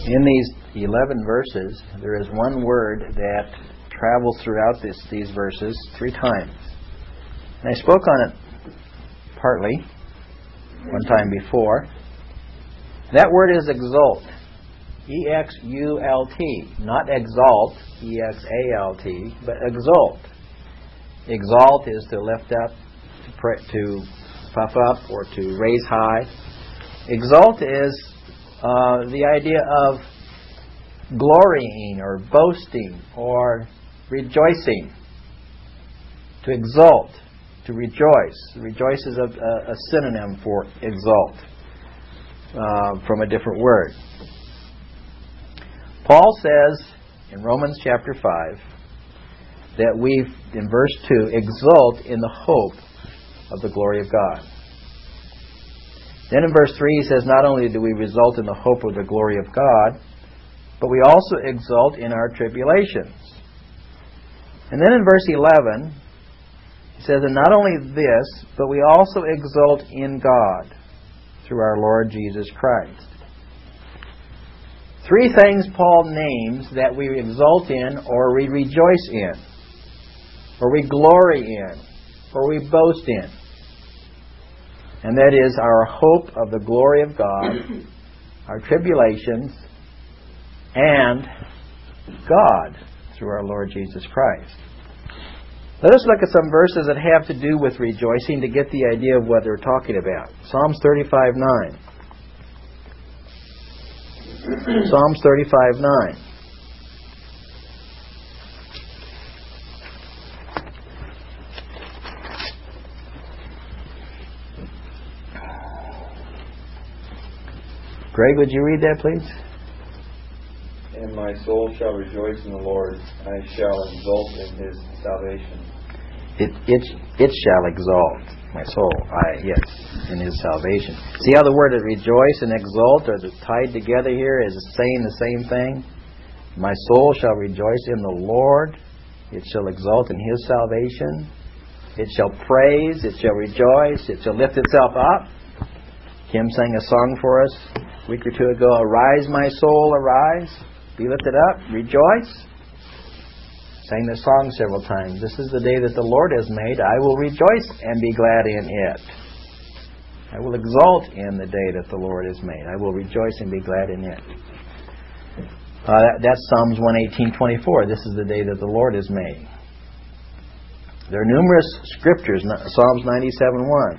In these 11 verses, there is one word that travels throughout these verses 3 times. And I spoke on it partly one time before. That word is exult. E-X-U-L-T. Not exalt, E-X-A-L-T, but exult. Exalt is to lift up, to puff up, or to raise high. Exult is the idea of glorying or boasting or rejoicing. To exult, to rejoice. Rejoice is a synonym for exalt from a different word. Paul says in Romans chapter 5 that we, in verse 2, exult in the hope of the glory of God. Then in verse 3 he says, not only do we result in the hope of the glory of God, but we also exult in our tribulations. And then in verse 11 he says, and not only this, but we also exult in God through our Lord Jesus Christ. 3 things Paul names that we exult in, or we rejoice in, or we glory in, or we boast in. And that is our hope of the glory of God, our tribulations, and God through our Lord Jesus Christ. Let us look at some verses that have to do with rejoicing to get the idea of what they're talking about. Psalms 35:9. Psalms 35:9. Greg, would you read that, please? And my soul shall rejoice in the Lord, I shall exult in His salvation. It shall exalt, my soul, in His salvation. See how the word rejoice and exult are tied together here as saying the same thing? My soul shall rejoice in the Lord, it shall exult in His salvation, it shall praise, it shall rejoice, it shall lift itself up. Kim sang a song for us a week or 2 ago, arise my soul, arise, be lifted up, rejoice. Sang the song several times. This is the day that the Lord has made. I will rejoice and be glad in it. I will exult in the day that the Lord has made. I will rejoice and be glad in it. That's Psalms 118:24. This is the day that the Lord has made. There are numerous scriptures. Psalms 97:1.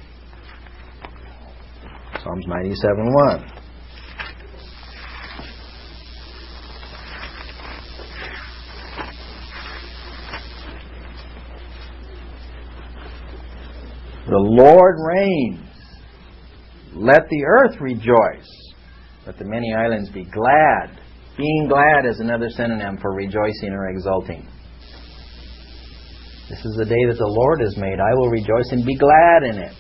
Psalms 97:1. The Lord reigns. Let the earth rejoice. Let the many islands be glad. Being glad is another synonym for rejoicing or exulting. This is the day that the Lord has made. I will rejoice and be glad in it.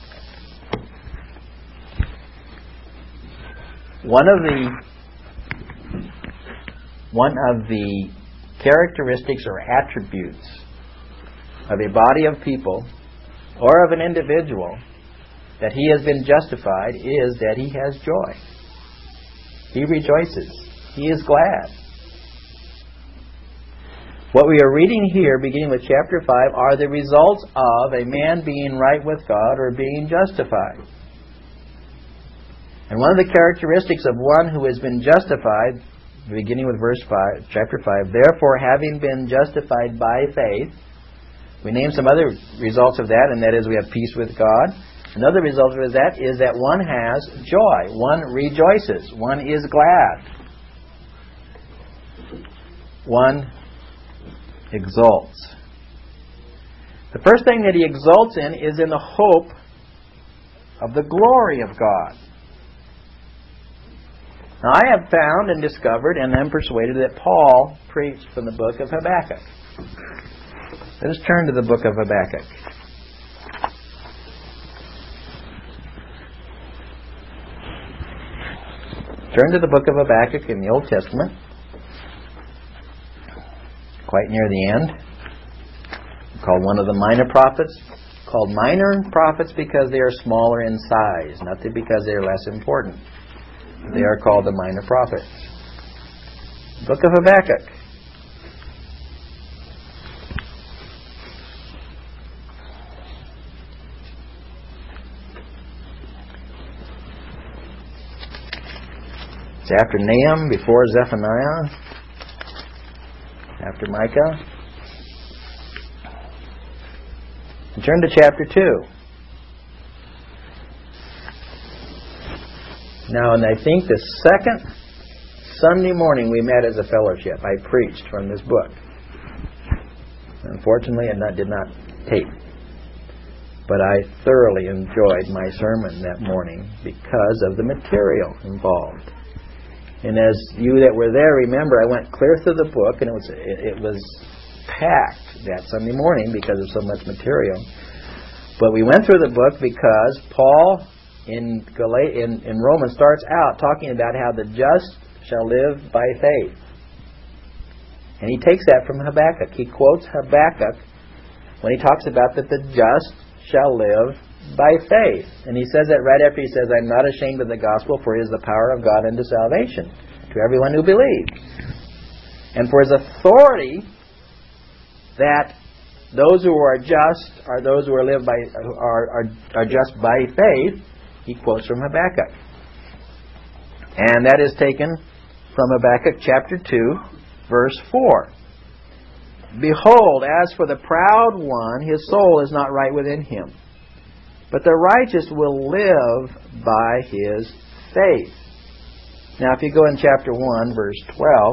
One of the characteristics or attributes of a body of people or of an individual that he has been justified is that he has joy. He rejoices. He is glad. What we are reading here, beginning with chapter 5, are the results of a man being right with God or being justified. And one of the characteristics of one who has been justified, beginning with verse 5, chapter 5, therefore having been justified by faith, we name some other results of that, and that is we have peace with God. Another result of that is that one has joy. One rejoices. One is glad. One exults. The first thing that he exults in is in the hope of the glory of God. Now, I have found and discovered and am persuaded that Paul preached from the book of Habakkuk. Let us turn to the book of Habakkuk. Turn to the book of Habakkuk in the Old Testament, quite near the end. Called one of the minor prophets. Called minor prophets because they are smaller in size, not because they are less important. They are called the minor prophets. Book of Habakkuk. It's after Nahum, before Zephaniah, after Micah. And turn to chapter 2. Now, and I think the second Sunday morning we met as a fellowship, I preached from this book. Unfortunately, it did not tape. But I thoroughly enjoyed my sermon that morning because of the material involved. And as you that were there remember, I went clear through the book, and it was packed that Sunday morning because of so much material. But we went through the book because Paul in Romans starts out talking about how the just shall live by faith. And he takes that from Habakkuk. He quotes Habakkuk when he talks about that the just shall live by faith. And he says that right after he says, I'm not ashamed of the gospel, for it is the power of God unto salvation to everyone who believes. And for his authority that those who are just are those who are just by faith, he quotes from Habakkuk. And that is taken from Habakkuk chapter 2, verse 4. Behold, as for the proud one, his soul is not right within him. But the righteous will live by his faith. Now, if you go in chapter 1, verse 12,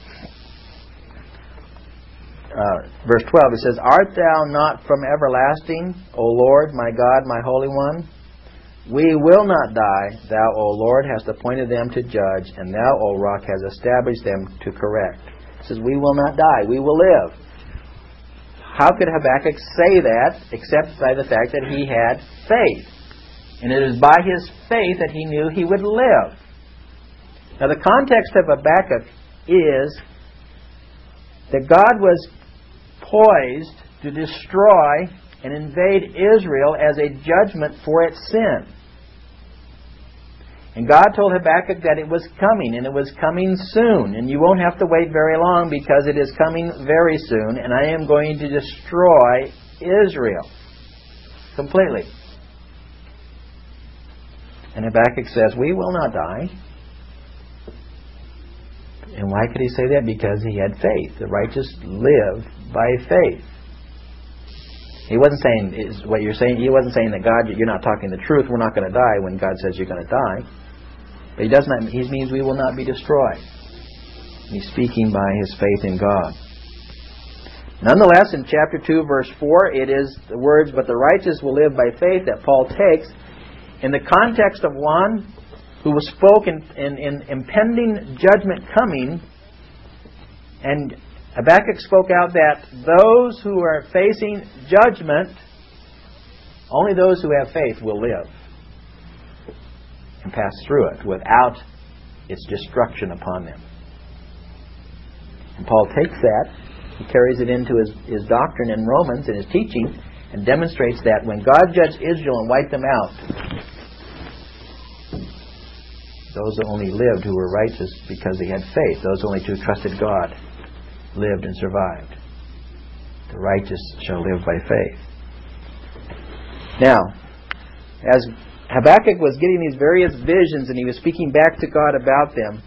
it says, Art thou not from everlasting, O Lord, my God, my Holy One? We will not die. Thou, O Lord, hast appointed them to judge, and thou, O Rock, hast established them to correct. It says, we will not die. We will live. How could Habakkuk say that except by the fact that he had faith? And it is by his faith that he knew he would live. Now the context of Habakkuk is that God was poised to destroy and invade Israel as a judgment for its sin. And God told Habakkuk that it was coming, and it was coming soon. And you won't have to wait very long because it is coming very soon, and I am going to destroy Israel completely. And Habakkuk says, we will not die. And why could he say that? Because he had faith. The righteous live by faith. He wasn't saying what you're saying. He wasn't saying that God, you're not talking the truth. We're not going to die when God says you're going to die. But he means we will not be destroyed. He's speaking by his faith in God. Nonetheless, in chapter 2, verse 4, it is the words, but the righteous will live by faith, that Paul takes in the context of one who spoke in impending judgment coming, and Habakkuk spoke out that those who are facing judgment, only those who have faith will live and pass through it without its destruction upon them. And Paul takes that, he carries it into his doctrine in Romans, in his teaching, and demonstrates that when God judged Israel and wiped them out, those that only lived who were righteous because they had faith, those only who trusted God, lived and survived. The righteous shall live by faith. Now, as Habakkuk was getting these various visions and he was speaking back to God about them,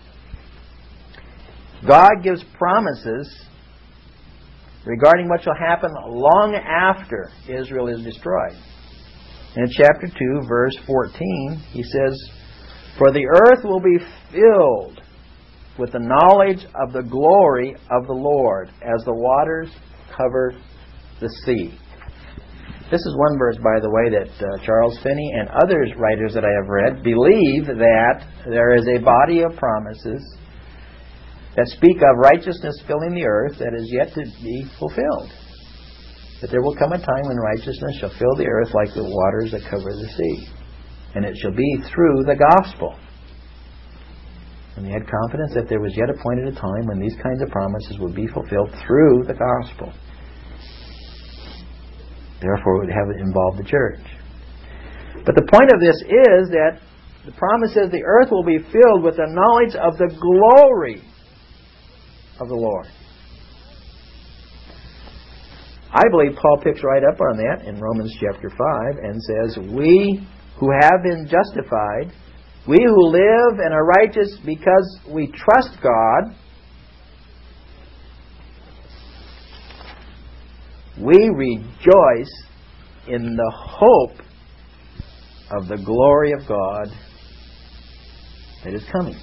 God gives promises regarding what shall happen long after Israel is destroyed. In chapter 2, verse 14, he says, For the earth will be filled with the knowledge of the glory of the Lord as the waters cover the sea. This is one verse, by the way, that Charles Finney and other writers that I have read believe that there is a body of promises that speak of righteousness filling the earth that is yet to be fulfilled. That there will come a time when righteousness shall fill the earth like the waters that cover the sea. And it shall be through the gospel. And they had confidence that there was yet appointed a time when these kinds of promises would be fulfilled through the gospel. Therefore, it would have involved the church. But the point of this is that The promise says the earth will be filled with the knowledge of the glory of the Lord. I believe Paul picks right up on that in Romans chapter 5 and says, we who have been justified, we who live and are righteous because we trust God, we rejoice in the hope of the glory of God that is coming.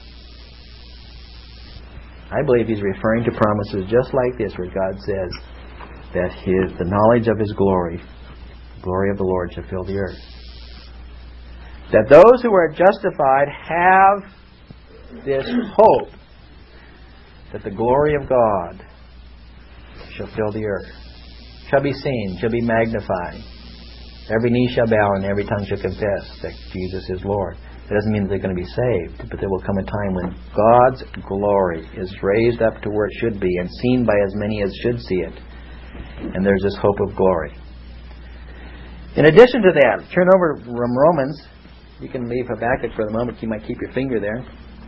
I believe he's referring to promises just like this, where God says that the knowledge of His glory, the glory of the Lord, shall fill the earth. That those who are justified have this hope that the glory of God shall fill the earth, shall be seen, shall be magnified. Every knee shall bow and every tongue shall confess that Jesus is Lord. That doesn't mean they're going to be saved, but there will come a time when God's glory is raised up to where it should be and seen by as many as should see it. And there's this hope of glory. In addition to that, turn over from Romans. You can leave Habakkuk for the moment. You might keep your finger there.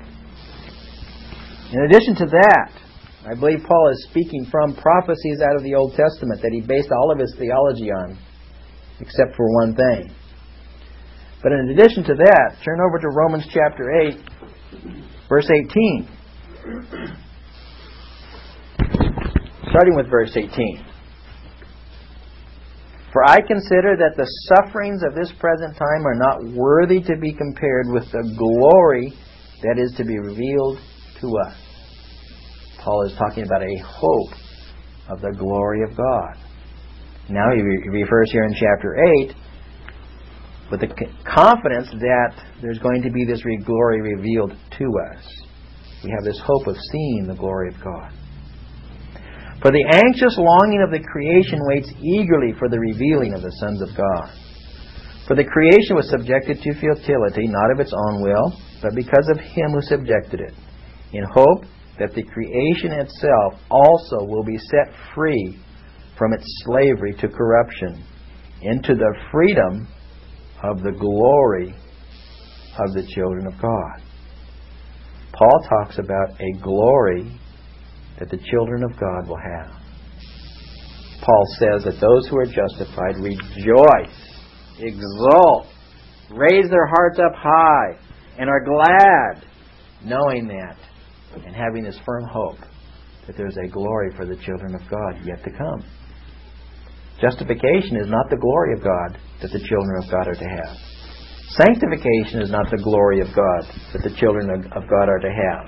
In addition to that, I believe Paul is speaking from prophecies out of the Old Testament that he based all of his theology on, except for one thing. But in addition to that, turn over to Romans chapter 8, verse 18. Starting with verse 18. For I consider that the sufferings of this present time are not worthy to be compared with the glory that is to be revealed to us. Paul is talking about a hope of the glory of God. Now he refers here in chapter 8 with the confidence that there's going to be this glory revealed to us. We have this hope of seeing the glory of God. For the anxious longing of the creation waits eagerly for the revealing of the sons of God. For the creation was subjected to futility, not of its own will, but because of Him who subjected it, in hope that the creation itself also will be set free from its slavery to corruption into the freedom of the glory of the children of God. Paul talks about a glory that the children of God will have. Paul says that those who are justified rejoice, exult, raise their hearts up high, and are glad, knowing that and having this firm hope that there's a glory for the children of God yet to come. Justification is not the glory of God that the children of God are to have. Sanctification is not the glory of God that the children of God are to have.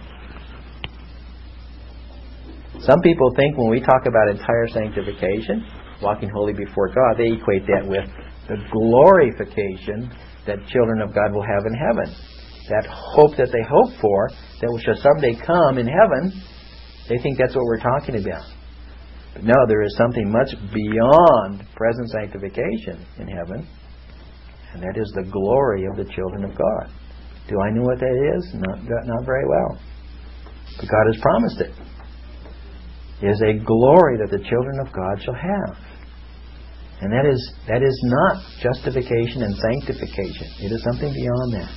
Some people think when we talk about entire sanctification, walking holy before God, they equate that with the glorification that children of God will have in heaven. That hope that they hope for, that shall someday come in heaven, they think that's what we're talking about. But no, there is something much beyond present sanctification in heaven, and that is the glory of the children of God. Do I know what that is? Not very well. But God has promised it. It is a glory that the children of God shall have. And that is not justification and sanctification. It is something beyond that.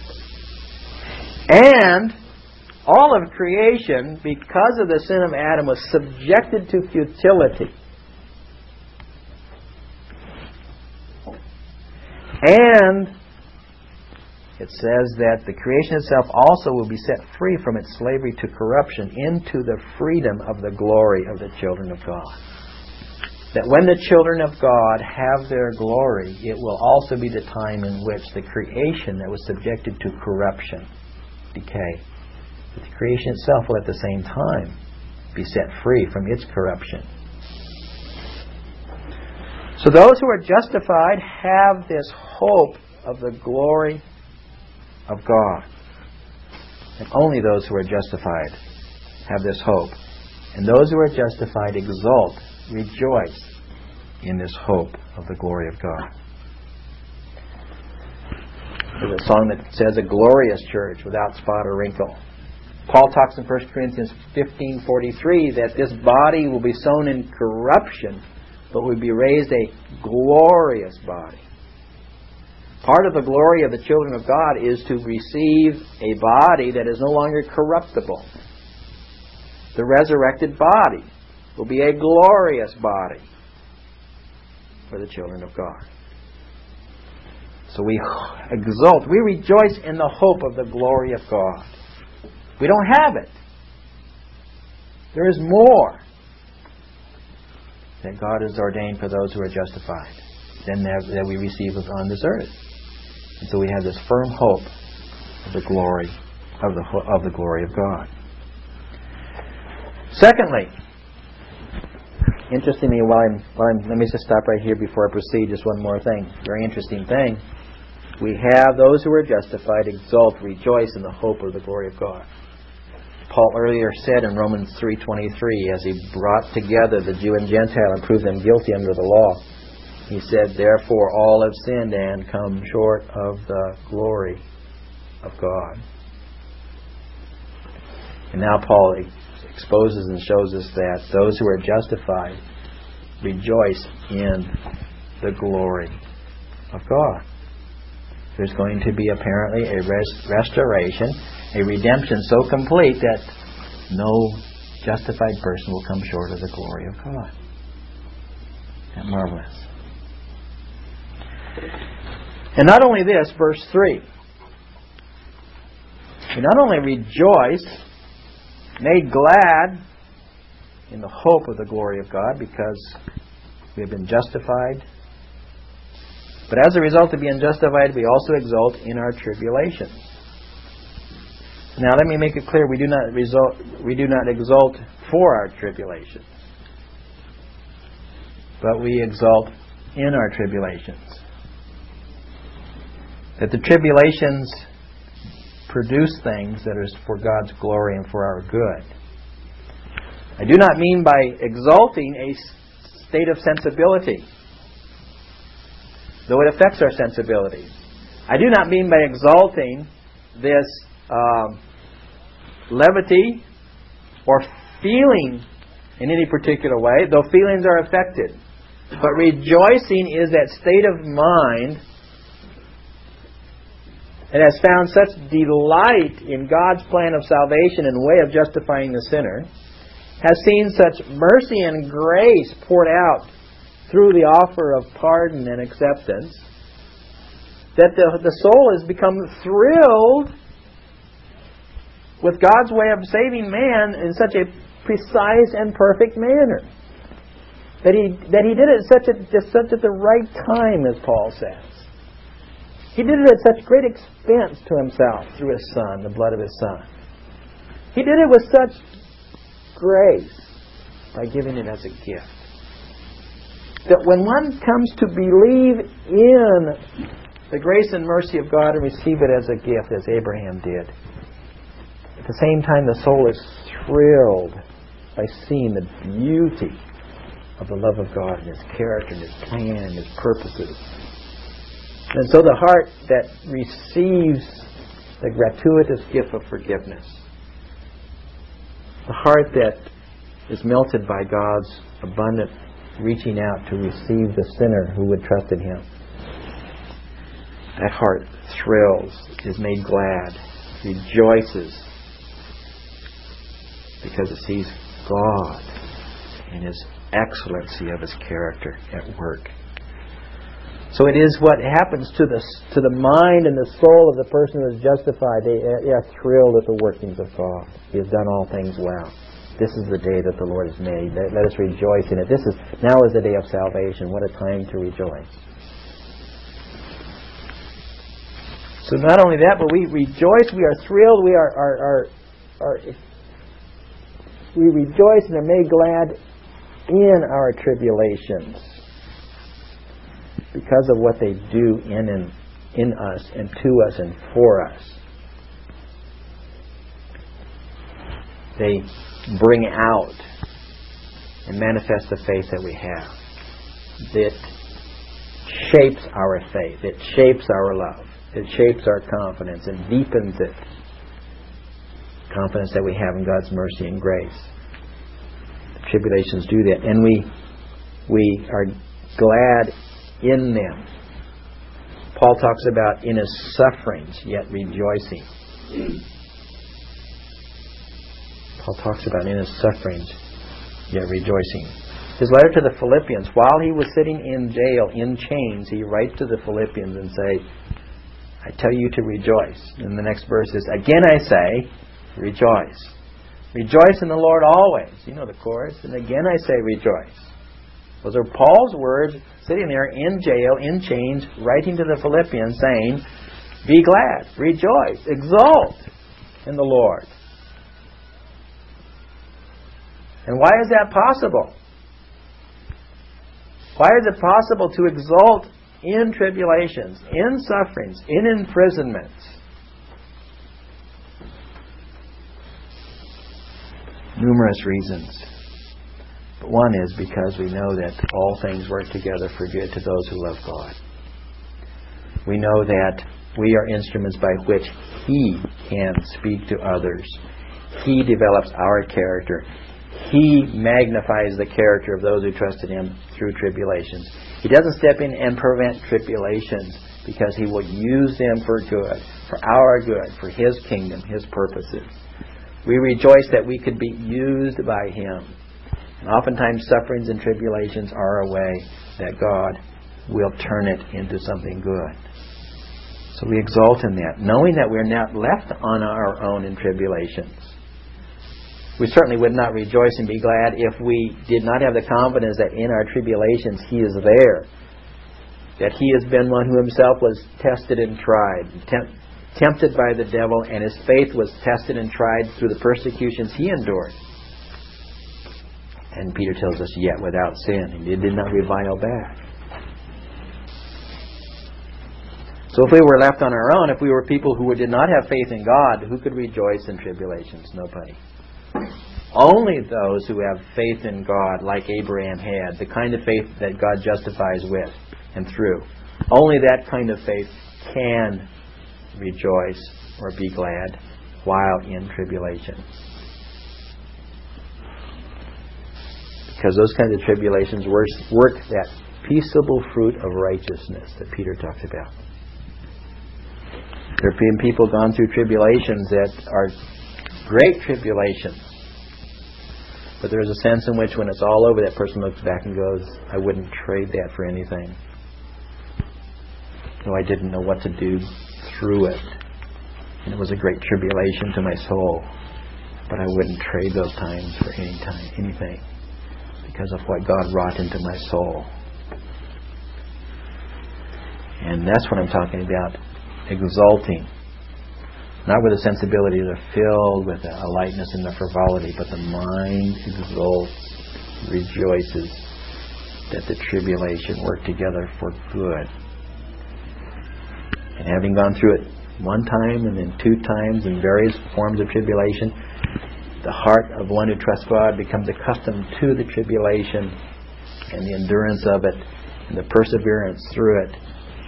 And all of creation, because of the sin of Adam, was subjected to futility. And it says that the creation itself also will be set free from its slavery to corruption into the freedom of the glory of the children of God. That when the children of God have their glory, it will also be the time in which the creation that was subjected to corruption, decay, but the creation itself will at the same time be set free from its corruption. So those who are justified have this hope of the glory of God. And only those who are justified have this hope. And those who are justified exult, rejoice in this hope of the glory of God. There's a song that says, "A glorious church without spot or wrinkle." Paul talks in 1 Corinthians 15:43 that this body will be sown in corruption, but will be raised a glorious body. Part of the glory of the children of God is to receive a body that is no longer corruptible. The resurrected body will be a glorious body for the children of God. So we exult, we rejoice in the hope of the glory of God. We don't have it. There is more that God has ordained for those who are justified than that we receive on this earth. And so we have this firm hope of the glory of the glory of God. Secondly, interestingly, let me just stop right here before I proceed. Just one more thing, very interesting thing. We have those who are justified exult, rejoice in the hope of the glory of God. Paul earlier said in Romans 3:23, as he brought together the Jew and Gentile and proved them guilty under the law, he said, "Therefore all have sinned and come short of the glory of God." And now Paul exposes and shows us that those who are justified rejoice in the glory of God. There's going to be apparently a restoration, a redemption so complete that no justified person will come short of the glory of God. Isn't that marvelous? And not only this, verse 3. We not only rejoice, made glad in the hope of the glory of God because we have been justified. But as a result of being justified, we also exult in our tribulations. Now let me make it clear, we do not exult for our tribulations. But we exult in our tribulations. That the tribulations produce things that are for God's glory and for our good. I do not mean by exulting a state of sensibility, though it affects our sensibilities. I do not mean by exalting this levity or feeling in any particular way, though feelings are affected. But rejoicing is that state of mind that has found such delight in God's plan of salvation and way of justifying the sinner, has seen such mercy and grace poured out through the offer of pardon and acceptance, that the soul has become thrilled with God's way of saving man in such a precise and perfect manner. That he did it at the right time, as Paul says. He did it at such great expense to himself through his Son, the blood of his Son. He did it with such grace by giving it as a gift. That when one comes to believe in the grace and mercy of God and receive it as a gift, as Abraham did, at the same time the soul is thrilled by seeing the beauty of the love of God and His character and His plan and His purposes. And so the heart that receives the gratuitous gift of forgiveness, the heart that is melted by God's abundant reaching out to receive the sinner who would trust in Him, that heart thrills, is made glad, rejoices, because it sees God and His excellency of His character at work. So it is what happens to the mind and the soul of the person who is justified. They are thrilled at the workings of God. He has done all things well. This is the day that the Lord has made. Let us rejoice in it. Now is the day of salvation. What a time to rejoice. So not only that, but we rejoice. We are thrilled. We we rejoice and are made glad in our tribulations, because of what they do in us and to us and for us. They bring out and manifest the faith that we have. It shapes our faith. It shapes our love. It shapes our confidence and deepens it. Confidence that we have in God's mercy and grace. The tribulations do that. And we are glad in them. Paul talks about in his sufferings, yet rejoicing. Paul talks about in his sufferings, yet rejoicing. His letter to the Philippians, while he was sitting in jail, in chains, he writes to the Philippians and say, I tell you to rejoice. And the next verse is, again I say, rejoice. Rejoice in the Lord always. You know the chorus. And again I say, rejoice. Those are Paul's words, sitting there in jail, in chains, writing to the Philippians, saying, be glad, rejoice, exult in the Lord. And why is that possible? Why is it possible to exult in tribulations, in sufferings, in imprisonments? Numerous reasons. But one is because we know that all things work together for good to those who love God. We know that we are instruments by which He can speak to others. He develops our character. He magnifies the character of those who trust in Him through tribulations. He doesn't step in and prevent tribulations because He will use them for good, for our good, for His kingdom, His purposes. We rejoice that we could be used by Him. And oftentimes sufferings and tribulations are a way that God will turn it into something good. So we exult in that, knowing that we're not left on our own in tribulations. We certainly would not rejoice and be glad if we did not have the confidence that in our tribulations He is there. That He has been one who Himself was tested and tried, tempted by the devil, and His faith was tested and tried through the persecutions He endured. And Peter tells us, yet without sin. He did not revile back. So if we were left on our own, if we were people who did not have faith in God, who could rejoice in tribulations? Nobody. Only those who have faith in God, like Abraham had, the kind of faith that God justifies with and through. Only that kind of faith can rejoice or be glad while in tribulation. Because those kinds of tribulations work that peaceable fruit of righteousness that Peter talks about. There have been people gone through tribulations that are great tribulations. But there's a sense in which when it's all over, that person looks back and goes, I wouldn't trade that for anything. Though I didn't know what to do through it. And it was a great tribulation to my soul. But I wouldn't trade those times for anything. Because of what God wrought into my soul. And that's what I'm talking about. Exulting. Not with a sensibility that are filled with a lightness and a frivolity, but the mind exults, rejoices that the tribulation worked together for good. And having gone through it one time and then two times in various forms of tribulation, the heart of one who trusts God becomes accustomed to the tribulation and the endurance of it and the perseverance through it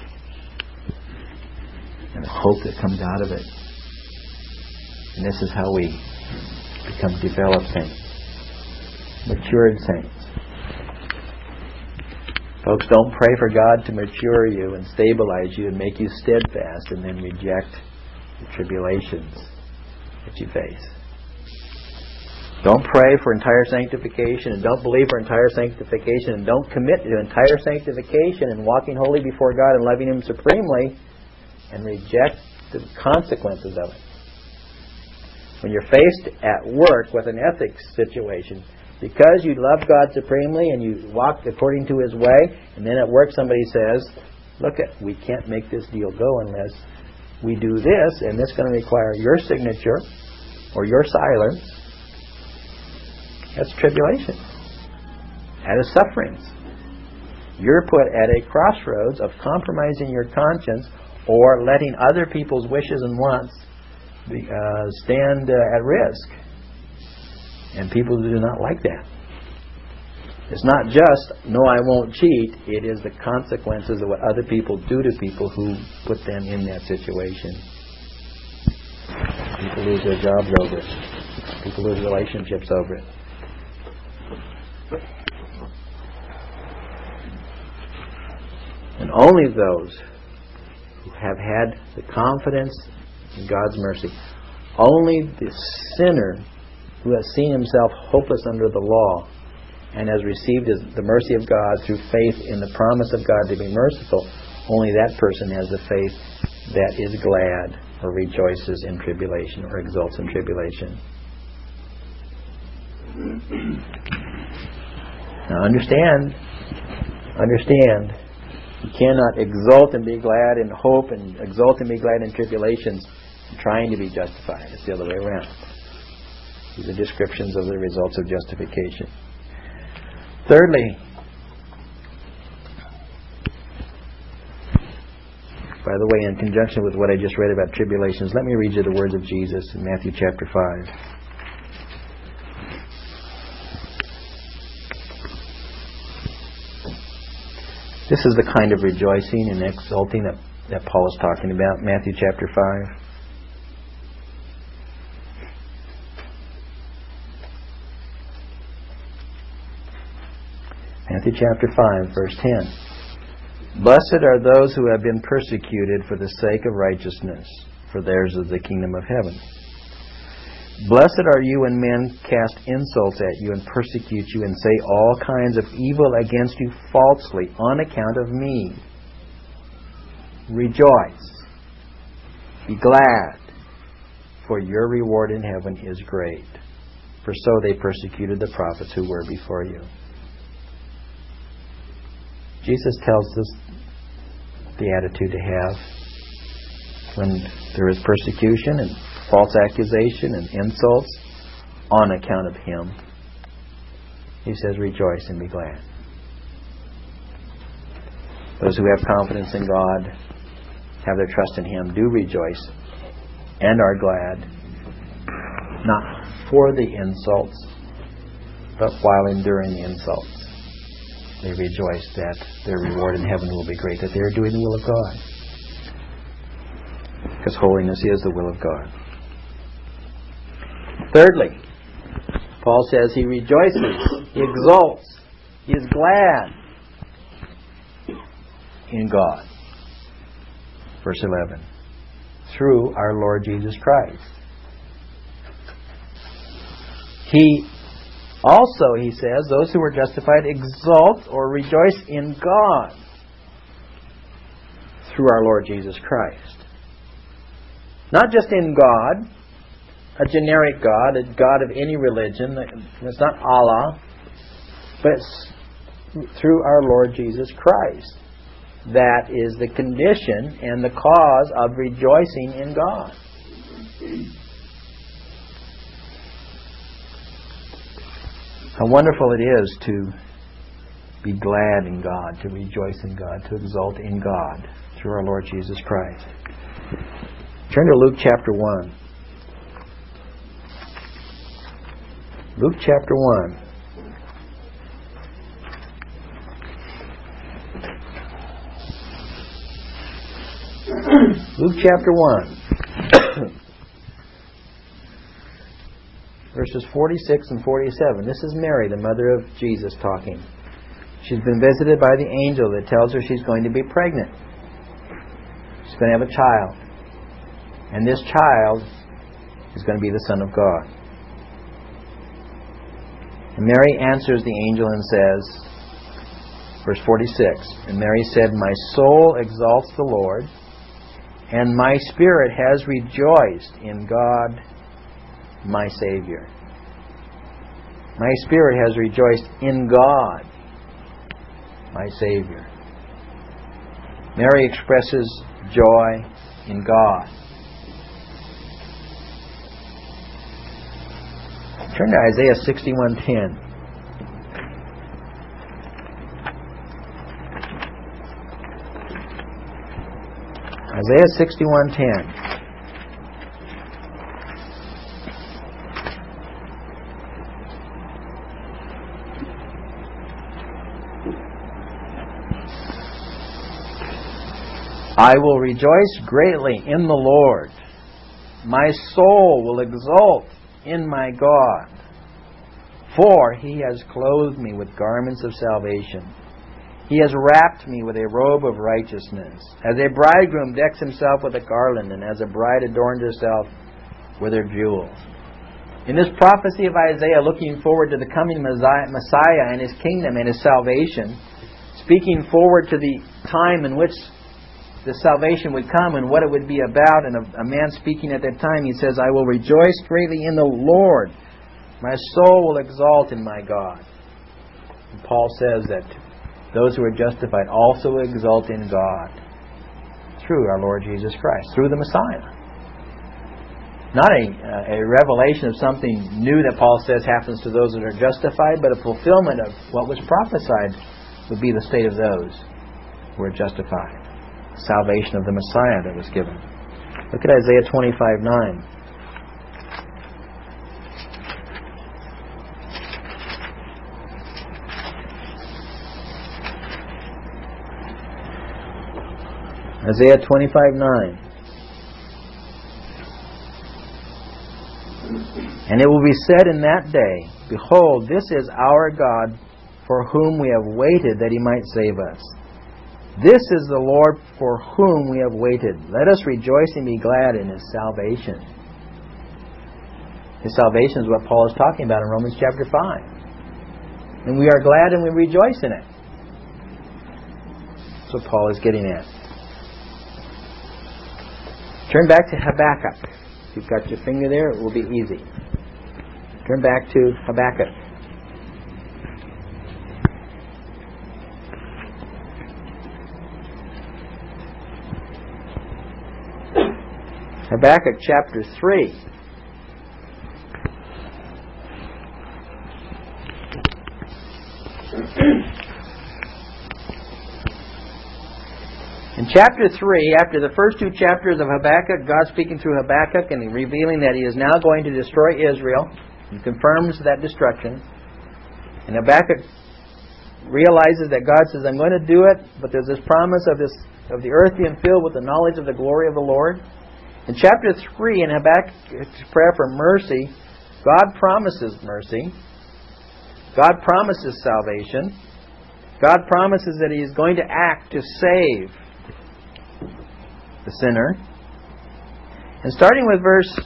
and the hope that comes out of it. And this is how we become developed saints, matured saints. Folks, don't pray for God to mature you and stabilize you and make you steadfast and then reject the tribulations that you face. Don't pray for entire sanctification and don't believe for entire sanctification and don't commit to entire sanctification and walking holy before God and loving Him supremely and reject the consequences of it. When you're faced at work with an ethics situation, because you love God supremely and you walk according to His way, and then at work somebody says, look, we can't make this deal go unless we do this, and this is going to require your signature or your silence. That's tribulation. That is sufferings. You're put at a crossroads of compromising your conscience or letting other people's wishes and wants stand at risk. And people do not like that. It's not just, no, I won't cheat. It is the consequences of what other people do to people who put them in that situation. People lose their jobs over it. People lose relationships over it. And only those have had the confidence in God's mercy. Only the sinner who has seen himself hopeless under the law and has received the mercy of God through faith in the promise of God to be merciful, only that person has the faith that is glad or rejoices in tribulation or exults in tribulation. Now understand, you cannot exult and be glad in hope and exult and be glad in tribulations trying to be justified. It's the other way around. These are descriptions of the results of justification. Thirdly, by the way, in conjunction with what I just read about tribulations, let me read you the words of Jesus in Matthew chapter 5. This is the kind of rejoicing and exulting that Paul is talking about. Matthew chapter 5. Matthew chapter 5, verse 10. Blessed are those who have been persecuted for the sake of righteousness, for theirs is the kingdom of heaven. Blessed are you when men cast insults at you and persecute you and say all kinds of evil against you falsely on account of me. Rejoice. Be glad, for your reward in heaven is great. For so they persecuted the prophets who were before you. Jesus tells us the attitude to have when there is persecution and false accusation and insults on account of Him. He says, rejoice and be glad. Those who have confidence in God, have their trust in Him, do rejoice and are glad, not for the insults, but while enduring the insults. They rejoice that their reward in heaven will be great, that they are doing the will of God. Because holiness is the will of God. Thirdly, Paul says he rejoices, he exults, he is glad in God. Verse 11. Through our Lord Jesus Christ. He also, he says, those who were justified exult or rejoice in God through our Lord Jesus Christ. Not just in God, a generic God, a God of any religion. It's not Allah, but it's through our Lord Jesus Christ. That is the condition and the cause of rejoicing in God. How wonderful it is to be glad in God, to rejoice in God, to exult in God through our Lord Jesus Christ. Turn to Luke chapter 1. Luke chapter 1. Luke chapter 1. Verses 46 and 47. This is Mary, the mother of Jesus, talking. She's been visited by the angel that tells her she's going to be pregnant. She's going to have a child. And this child is going to be the Son of God. And Mary answers the angel and says, verse 46, and Mary said, my soul exalts the Lord, and my spirit has rejoiced in God, my Savior. My spirit has rejoiced in God, my Savior. Mary expresses joy in God. Turn to Isaiah 61:10. Isaiah 61:10. I will rejoice greatly in the Lord. My soul will exult in my God. For He has clothed me with garments of salvation. He has wrapped me with a robe of righteousness. As a bridegroom decks himself with a garland, and as a bride adorns herself with her jewels. In this prophecy of Isaiah, looking forward to the coming Messiah and His kingdom and His salvation, speaking forward to the time in which the salvation would come and what it would be about, and a man speaking at that time, he says, I will rejoice greatly in the Lord. My soul will exalt in my God. And Paul says that those who are justified also exult in God through our Lord Jesus Christ, through the Messiah. Not a revelation of something new that Paul says happens to those that are justified, but a fulfillment of what was prophesied would be the state of those who are justified. Salvation of the Messiah that was given. Look at Isaiah 25:9. Isaiah 25:9. And it will be said in that day, Behold, this is our God, for whom we have waited that He might save us. This is the Lord for whom we have waited. Let us rejoice and be glad in His salvation. His salvation is what Paul is talking about in Romans chapter 5. And we are glad and we rejoice in it. That's what Paul is getting at. Turn back to Habakkuk. If you've got your finger there, it will be easy. Turn back to Habakkuk. Habakkuk chapter 3. In chapter 3, after the first two chapters of Habakkuk, God speaking through Habakkuk and revealing that He is now going to destroy Israel, and confirms that destruction. And Habakkuk realizes that God says, I'm going to do it, but there's this promise of the earth being filled with the knowledge of the glory of the Lord. In chapter 3, in Habakkuk's prayer for mercy, God promises mercy. God promises salvation. God promises that He is going to act to save the sinner. And starting with verse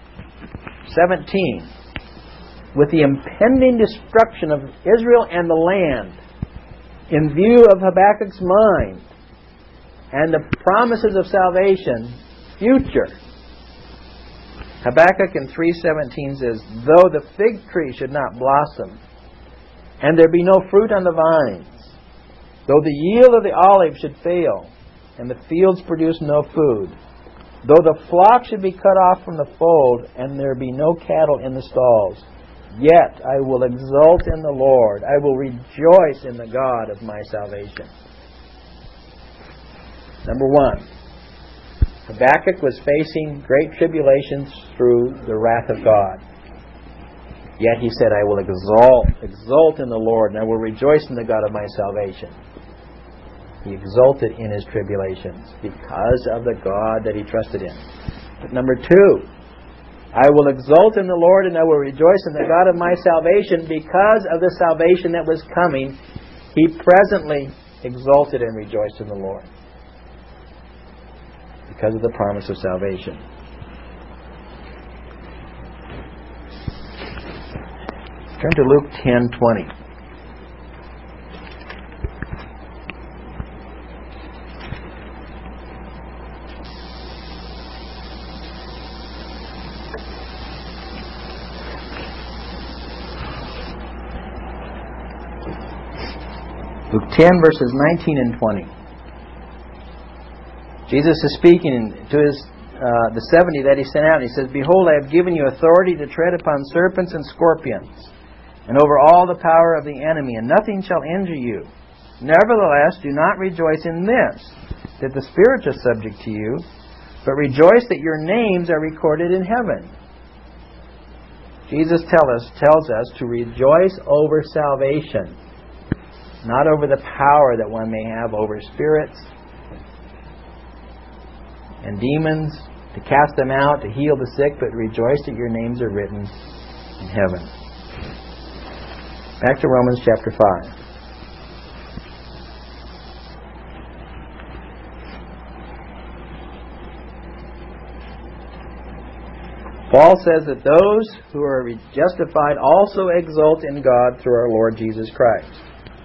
17, with the impending destruction of Israel and the land in view of Habakkuk's mind and the promises of salvation future, Habakkuk in 3:17 says, Though the fig tree should not blossom, and there be no fruit on the vines, though the yield of the olive should fail, and the fields produce no food, though the flock should be cut off from the fold, and there be no cattle in the stalls, yet I will exult in the Lord. I will rejoice in the God of my salvation. Number one, Habakkuk was facing great tribulations through the wrath of God. Yet he said, I will exult in the Lord, and I will rejoice in the God of my salvation. He exulted in his tribulations because of the God that he trusted in. But number two, I will exult in the Lord and I will rejoice in the God of my salvation because of the salvation that was coming. He presently exulted and rejoiced in the Lord because of the promise of salvation. Turn to Luke 10:20. Luke 10, verses 19 and 20. Jesus is speaking to the 70 that He sent out. And He says, Behold, I have given you authority to tread upon serpents and scorpions, and over all the power of the enemy, and nothing shall injure you. Nevertheless, do not rejoice in this, that the spirits are subject to you, but rejoice that your names are recorded in heaven. Jesus tells us to rejoice over salvation, not over the power that one may have over spirits and demons, to cast them out, to heal the sick, but rejoice that your names are written in heaven. Back to Romans chapter 5. Paul says that those who are justified also exult in God through our Lord Jesus Christ.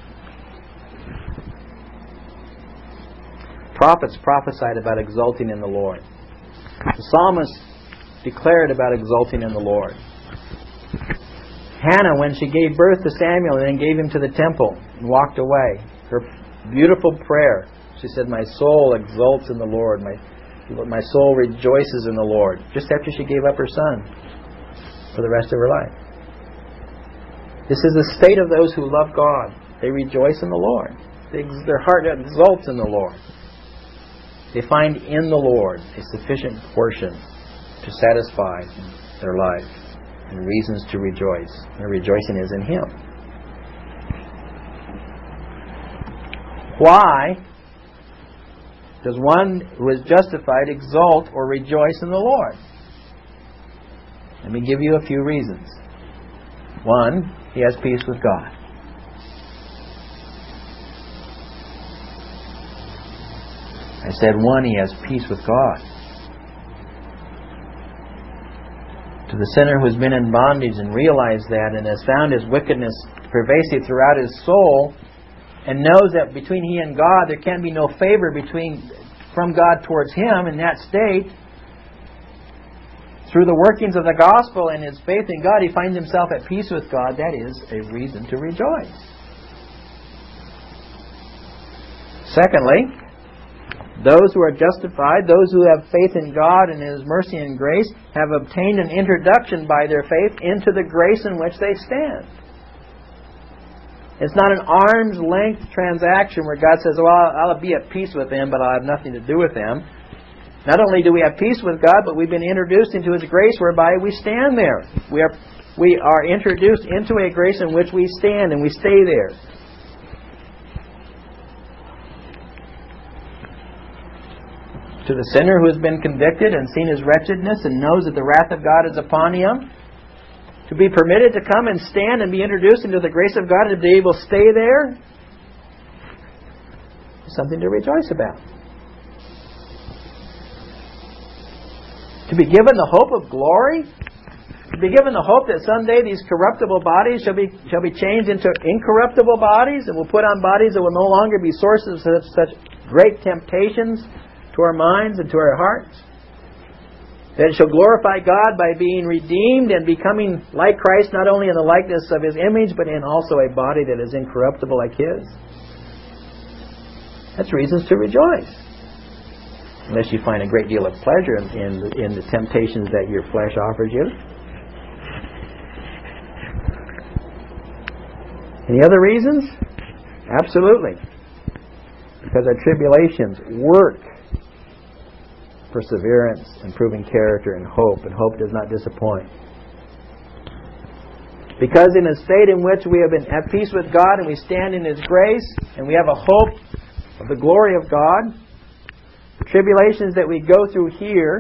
Prophets prophesied about exulting in the Lord. The psalmist declared about exulting in the Lord. Hannah, when she gave birth to Samuel and then gave him to the temple and walked away, her beautiful prayer, she said, "My soul exults in the Lord. My soul rejoices in the Lord," just after she gave up her son for the rest of her life. This is the state of those who love God. They rejoice in the Lord. Their heart exults in the Lord. They find in the Lord a sufficient portion to satisfy their life and reasons to rejoice. Their rejoicing is in Him. Why does one who is justified exult or rejoice in the Lord? Let me give you a few reasons. One, he has peace with God. I said one, he has peace with God. To the sinner who's been in bondage and realized that and has found his wickedness pervasive throughout his soul and knows that between he and God there can be no favor from God towards him in that state, through the workings of the gospel and his faith in God, he finds himself at peace with God. That is a reason to rejoice. Secondly, those who are justified, those who have faith in God and His mercy and grace, have obtained an introduction by their faith into the grace in which they stand. It's not an arm's length transaction where God says, "Well, I'll be at peace with them, but I'll have nothing to do with them." Not only do we have peace with God, but we've been introduced into His grace whereby we stand there. We are introduced into a grace in which we stand and we stay there. To the sinner who has been convicted and seen his wretchedness and knows that the wrath of God is upon him, to be permitted to come and stand and be introduced into the grace of God and to be able to stay there is something to rejoice about. To be given the hope of glory, to be given the hope that someday these corruptible bodies shall be changed into incorruptible bodies and will put on bodies that will no longer be sources of such great temptations to our minds and to our hearts. That it shall glorify God by being redeemed and becoming like Christ, not only in the likeness of His image, but in also a body that is incorruptible like His. That's reasons to rejoice. Unless you find a great deal of pleasure in the temptations that your flesh offers you. Any other reasons? Absolutely. Because our tribulations work perseverance, improving character, and hope does not disappoint. Because in a state in which we have been at peace with God and we stand in His grace and we have a hope of the glory of God, the tribulations that we go through here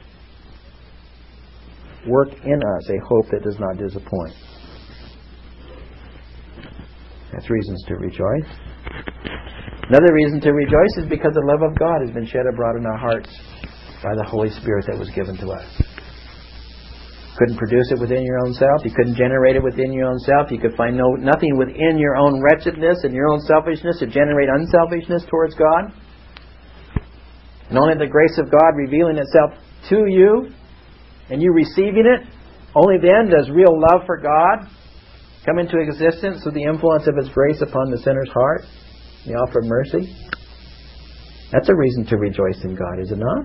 work in us a hope that does not disappoint. That's reasons to rejoice. Another reason to rejoice is because the love of God has been shed abroad in our hearts by the Holy Spirit that was given to us. Couldn't produce it within your own self. You couldn't generate it within your own self. You could find nothing within your own wretchedness and your own selfishness to generate unselfishness towards God. And only the grace of God revealing itself to you and you receiving it, only then does real love for God come into existence through the influence of His grace upon the sinner's heart, the offer of mercy. That's a reason to rejoice in God, is it not?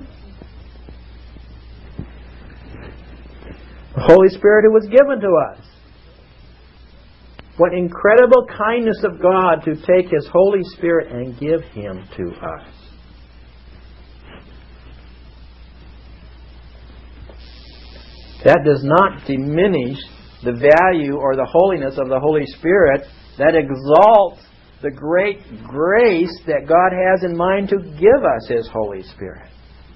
The Holy Spirit who was given to us. What incredible kindness of God to take His Holy Spirit and give Him to us. That does not diminish the value or the holiness of the Holy Spirit. That exalts the great grace that God has in mind to give us His Holy Spirit.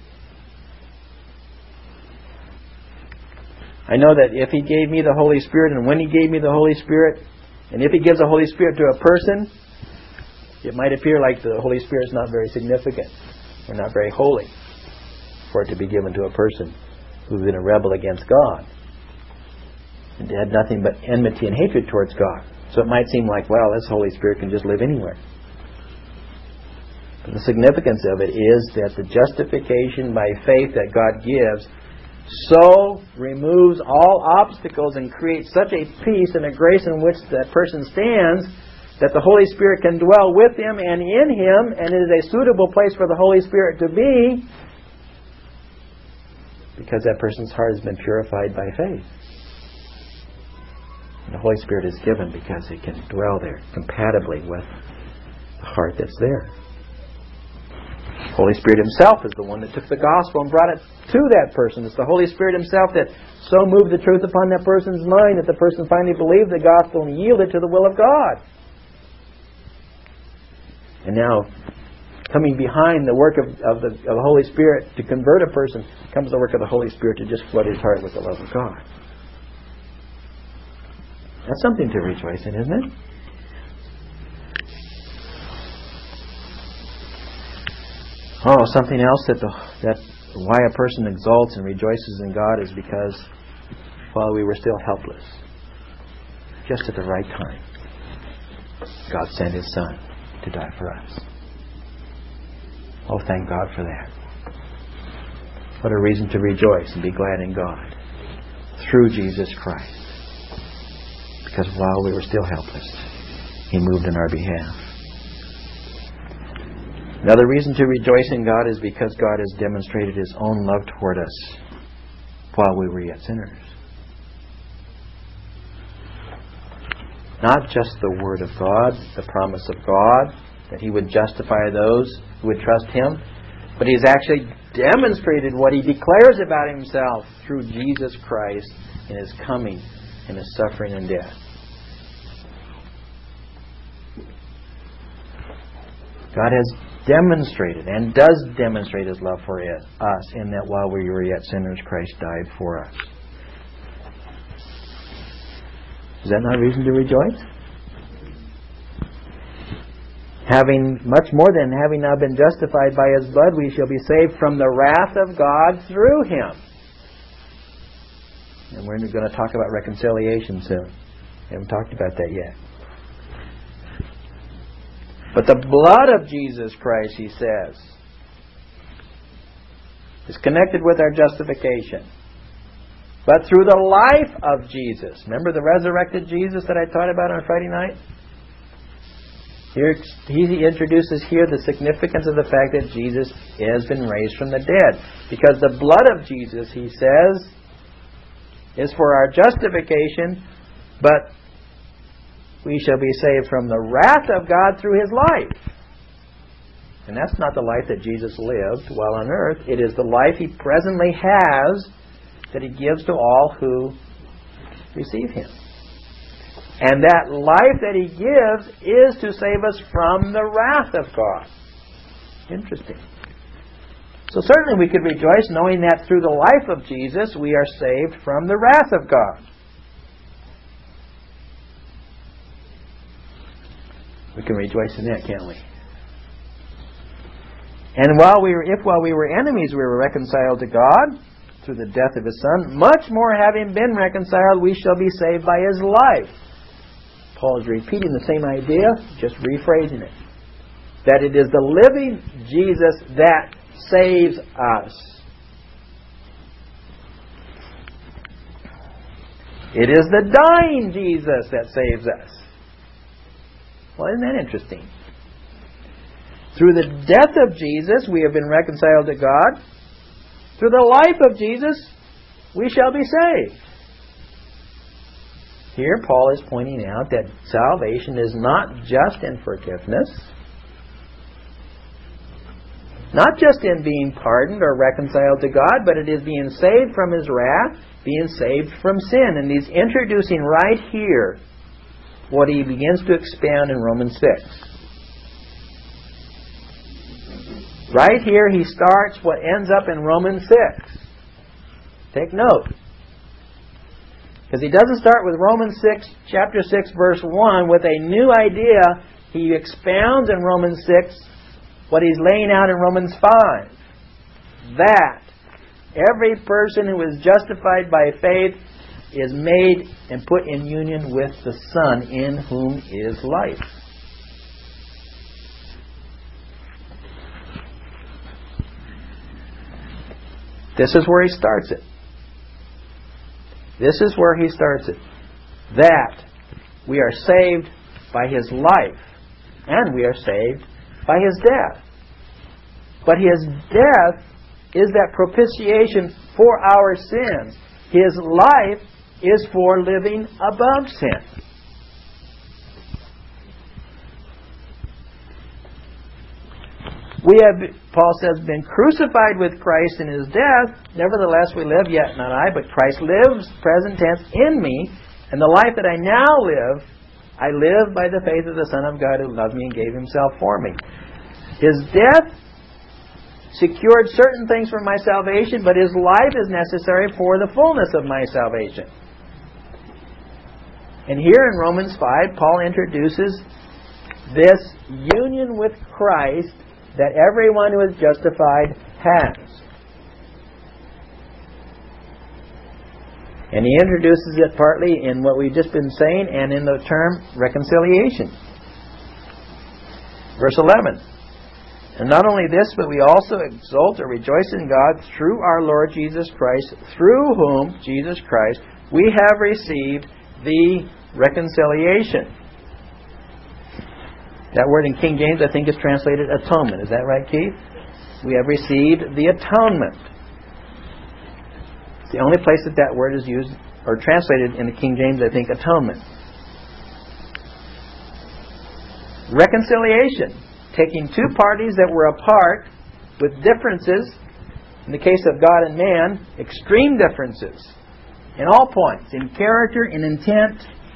I know that if He gave me the Holy Spirit and when He gave me the Holy Spirit, and if He gives the Holy Spirit to a person, it might appear like the Holy Spirit is not very significant or not very holy for it to be given to a person. who've been a rebel against God. And had nothing but enmity and hatred towards God. So it might seem like, well, this Holy Spirit can just live anywhere. But the significance of it is that the justification by faith that God gives so removes all obstacles and creates such a peace and a grace in which that person stands that the Holy Spirit can dwell with him and in him, and it is a suitable place for the Holy Spirit to be because that person's heart has been purified by faith. And the Holy Spirit is given because it can dwell there compatibly with the heart that's there. The Holy Spirit Himself is the one that took the gospel and brought it to that person. It's the Holy Spirit Himself that so moved the truth upon that person's mind that the person finally believed the gospel and yielded to the will of God. And now, coming behind the work of the Holy Spirit to convert a person comes the work of the Holy Spirit to just flood his heart with the love of God. That's something to rejoice in, isn't it? Oh, something else that why a person exalts and rejoices in God is because while we were still helpless, just at the right time, God sent His Son to die for us. Oh, thank God for that. What a reason to rejoice and be glad in God through Jesus Christ. Because while we were still helpless, He moved in our behalf. Another reason to rejoice in God is because God has demonstrated His own love toward us while we were yet sinners. Not just the Word of God, the promise of God, that He would justify those who would trust Him, but He has actually demonstrated what He declares about Himself through Jesus Christ in His coming and His suffering and death. God has demonstrated and does demonstrate His love for us in that while we were yet sinners, Christ died for us. Is that not reason to rejoice? Having much more than having now been justified by His blood, we shall be saved from the wrath of God through Him. And we're going to talk about reconciliation soon. We haven't talked about that yet. But the blood of Jesus Christ, he says, is connected with our justification. But through the life of Jesus. Remember the resurrected Jesus that I taught about on Friday night? Here he introduces here the significance of the fact that Jesus has been raised from the dead. Because the blood of Jesus, he says, is for our justification, but we shall be saved from the wrath of God through His life. And that's not the life that Jesus lived while on earth. It is the life He presently has that He gives to all who receive Him. And that life that He gives is to save us from the wrath of God. Interesting. So certainly we could rejoice knowing that through the life of Jesus we are saved from the wrath of God. We can rejoice in that, can't we? And while we were enemies, we were reconciled to God through the death of His Son. Much more, having been reconciled, we shall be saved by His life. Paul is repeating the same idea, just rephrasing it. That it is the living Jesus that saves us. It is the dying Jesus that saves us. Well, isn't that interesting? Through the death of Jesus, we have been reconciled to God. Through the life of Jesus, we shall be saved. Here, Paul is pointing out that salvation is not just in forgiveness, not just in being pardoned or reconciled to God, but it is being saved from His wrath, being saved from sin. And he's introducing right here what he begins to expound in Romans 6. Right here he starts what ends up in Romans 6. Take note. Because he doesn't start with Romans 6, chapter 6, verse 1 with a new idea. He expounds in Romans 6 what he's laying out in Romans 5. That Every person who is justified by faith is made and put in union with the Son, in whom is life. This is where he starts it. This is where he starts it. That we are saved by His life, and we are saved by His death. But His death is that propitiation for our sins. His life is for living above sin. We have, Paul says, been crucified with Christ in His death. Nevertheless, we live, yet not I, but Christ lives, present tense, in me. And the life that I now live, I live by the faith of the Son of God who loved me and gave Himself for me. His death secured certain things for my salvation, but His life is necessary for the fullness of my salvation. And here in Romans 5, Paul introduces this union with Christ that everyone who is justified has. And he introduces it partly in what we've just been saying and in the term reconciliation. Verse 11. And not only this, but we also exult or rejoice in God through our Lord Jesus Christ, through whom, Jesus Christ, we have received the reconciliation. That word in King James, I think, is translated atonement. Is that right, Keith? We have received the atonement. It's the only place that that word is used or translated in the King James, I think, atonement. Reconciliation. Taking two parties that were apart with differences, in the case of God and man, extreme differences in all points, in character, in intent.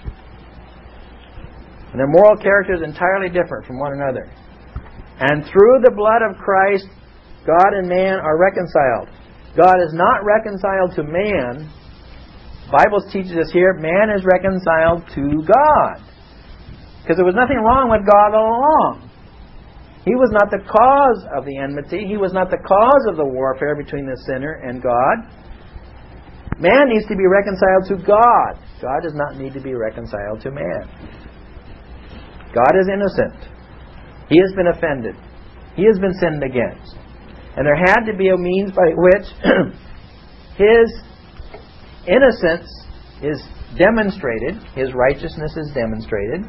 And their moral character is entirely different from one another. And through the blood of Christ, God and man are reconciled. God is not reconciled to man. The Bible teaches us here, man is reconciled to God. Because there was nothing wrong with God all along. He was not the cause of the enmity. He was not the cause of the warfare between the sinner and God. Man needs to be reconciled to God. God does not need to be reconciled to man. God is innocent. He has been offended. He has been sinned against. And there had to be a means by which His innocence is demonstrated, His righteousness is demonstrated.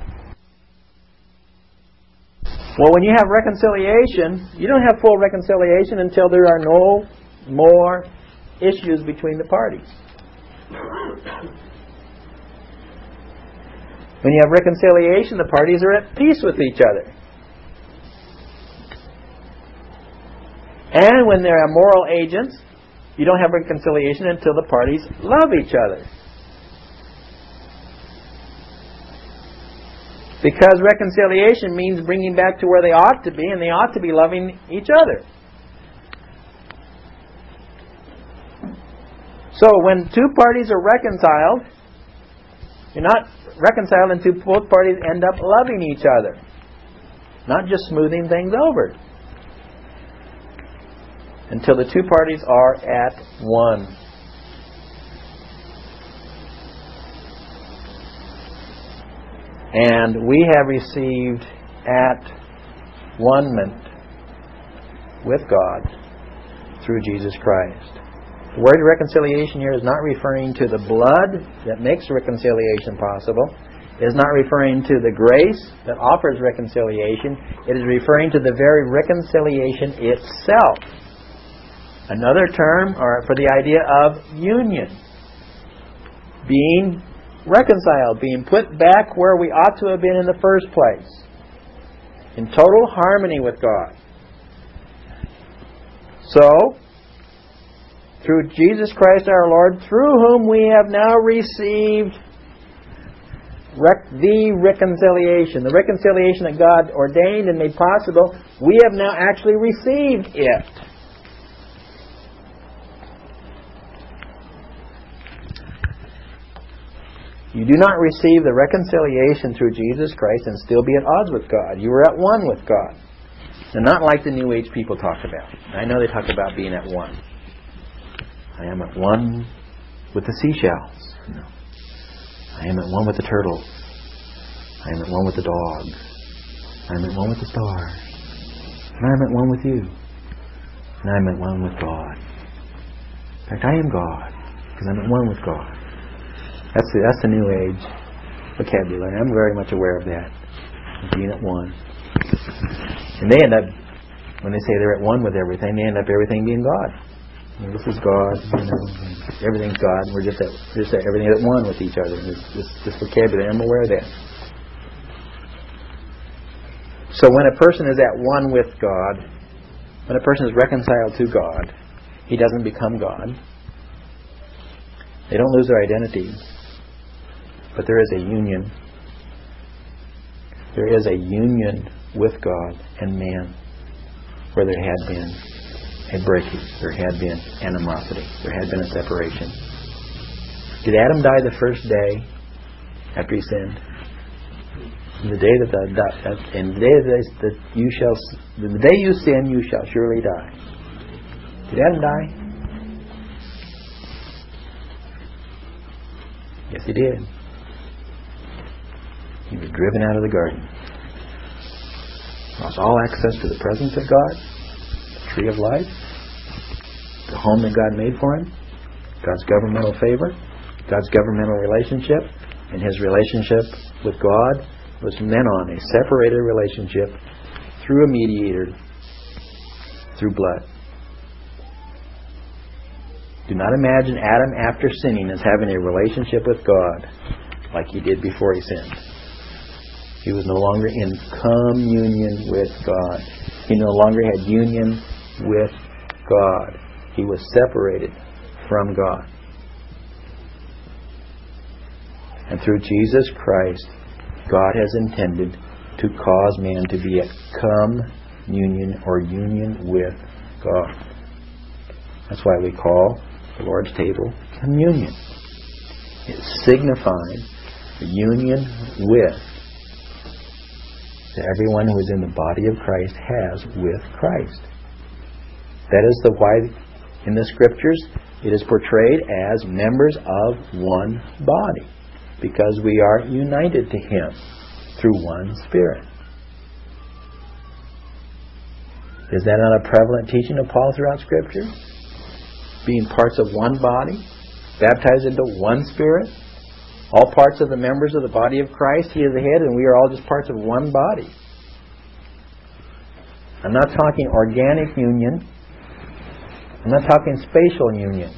Well, when you have reconciliation, you don't have full reconciliation until there are no more issues between the parties. When you have reconciliation, the parties are at peace with each other. And when there are moral agents, you don't have reconciliation until the parties love each other. Because reconciliation means bringing back to where they ought to be, and they ought to be loving each other. So when two parties are reconciled, you're not reconciled until both parties end up loving each other, not just smoothing things over. Until the two parties are at one. And we have received at-one-ment with God through Jesus Christ. The word reconciliation here is not referring to the blood that makes reconciliation possible. It is not referring to the grace that offers reconciliation. It is referring to the very reconciliation itself. Another term for the idea of union. Being reconciled, being put back where we ought to have been in the first place. In total harmony with God. So, through Jesus Christ our Lord, through whom we have now received the reconciliation. The reconciliation that God ordained and made possible, we have now actually received it. You do not receive the reconciliation through Jesus Christ and still be at odds with God. You are at one with God. And not like the New Age people talk about. I know they talk about being at one. I am at one with the seashells. I am at one with the turtles. I am at one with the dogs. I am at one with the stars. And I am at one with you. And I am at one with God. In fact, I am God, because I'm at one with God. That's the New Age vocabulary. I'm very much aware of that. Being at one. And they end up, when they say they're at one with everything, they end up everything being God. This is God, everything's God, and we're just at everything at one with each other. This vocabulary, I'm aware of that. So when a person is at one with God, when a person is reconciled to God, he doesn't become God. They don't lose their identity, but there is a union. There is a union with God and man, where there had been a breaking, there had been animosity, there had been a separation. Did Adam die the first day after he sinned? The day the day you sin, you shall surely die. Did Adam die? Yes, he did. He was driven out of the garden. Lost all access to the presence of God, the tree of life, the home that God made for him, God's governmental favor, God's governmental relationship, and his relationship with God was meant on a separated relationship through a mediator, through blood. Do not imagine Adam after sinning as having a relationship with God like he did before he sinned. He was no longer in communion with God. He no longer had union with God. He was separated from God. And through Jesus Christ, God has intended to cause man to be at communion or union with God. That's why we call the Lord's table communion. It signifies the union with that everyone who is in the body of Christ has with Christ. That is the why in the Scriptures it is portrayed as members of one body, because we are united to Him through one Spirit. Is that not a prevalent teaching of Paul throughout Scripture? Being parts of one body, baptized into one Spirit, all parts of the members of the body of Christ. He is the head, and we are all just parts of one body. I'm not talking organic union. I'm not talking spatial union.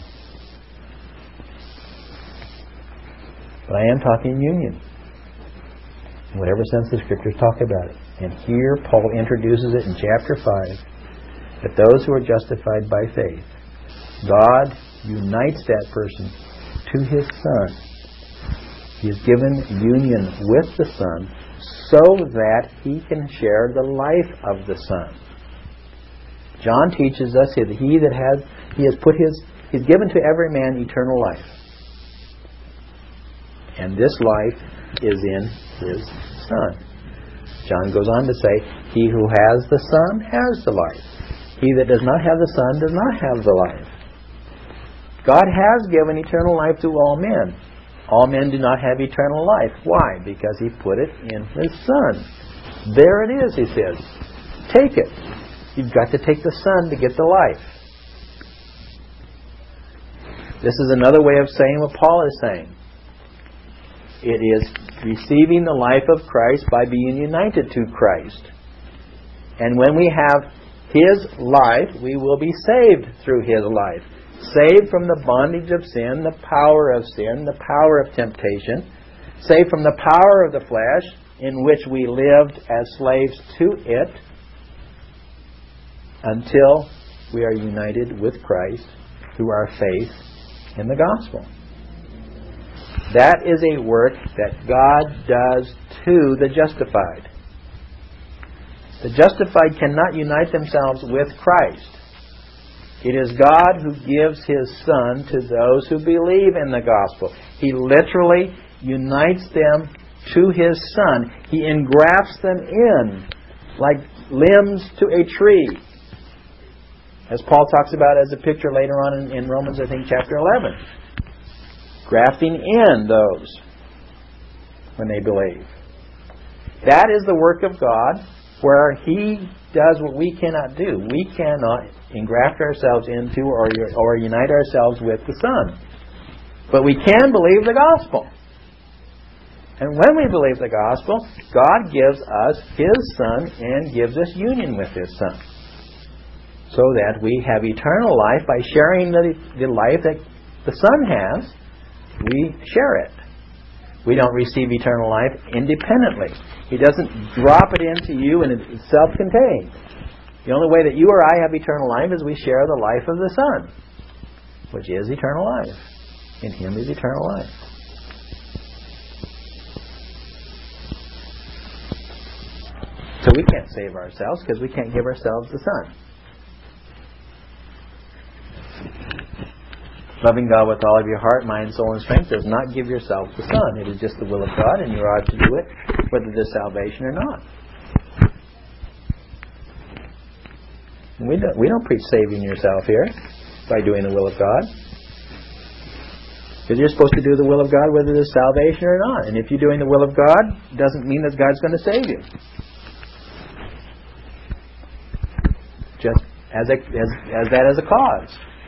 But I am talking union. In whatever sense the Scriptures talk about it. And here Paul introduces it in chapter 5, that those who are justified by faith, God unites that person to His Son. He has given union with the Son so that He can share the life of the Son. John teaches us that He's given to every man eternal life. And this life is in His Son. John goes on to say, he who has the Son has the life. He that does not have the Son does not have the life. God has given eternal life to all men. All men do not have eternal life. Why? Because He put it in His Son. There it is, He says. Take it. You've got to take the Son to get the life. This is another way of saying what Paul is saying. It is receiving the life of Christ by being united to Christ. And when we have His life, we will be saved through His life. Saved from the bondage of sin, the power of sin, the power of temptation. Saved from the power of the flesh, in which we lived as slaves to it, until we are united with Christ through our faith in the gospel. That is a work that God does to the justified. The justified cannot unite themselves with Christ. It is God who gives His Son to those who believe in the gospel. He literally unites them to His Son. He engrafts them in like limbs to a tree. As Paul talks about as a picture later on in Romans, I think, chapter 11. Grafting in those when they believe. That is the work of God, where He does what we cannot do. We cannot engraft ourselves into or unite ourselves with the Son. But we can believe the gospel. And when we believe the gospel, God gives us His Son and gives us union with His Son. So that we have eternal life by sharing the life that the Son has. We share it. We don't receive eternal life independently. He doesn't drop it into you and it's self-contained. The only way that you or I have eternal life is we share the life of the Son, which is eternal life. In Him is eternal life. So we can't save ourselves because we can't give ourselves the Son. Loving God with all of your heart, mind, soul, and strength does not give yourself the Son. It is just the will of God, and you are to do it whether there's salvation or not. We don't preach saving yourself here by doing the will of God. Because you're supposed to do the will of God whether there's salvation or not. And if you're doing the will of God, it doesn't mean that God's going to save you. Just as that as a cause.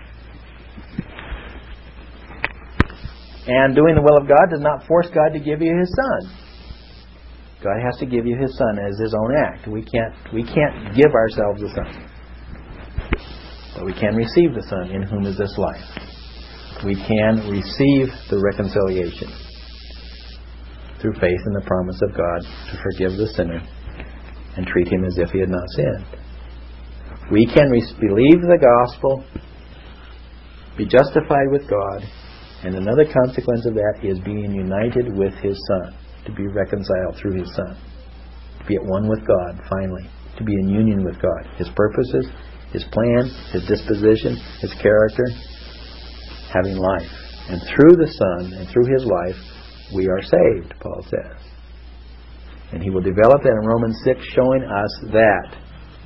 And doing the will of God does not force God to give you His Son. God has to give you His Son as His own act. We can't give ourselves the Son. But we can receive the Son, in whom is this life. We can receive the reconciliation through faith in the promise of God to forgive the sinner and treat him as if he had not sinned. We can believe the gospel, be justified with God, and another consequence of that is being united with His Son, to be reconciled through His Son, to be at one with God, finally, to be in union with God. His purposes, His plan, His disposition, His character, having life. And through the Son and through His life, we are saved, Paul says. And he will develop that in Romans 6, showing us that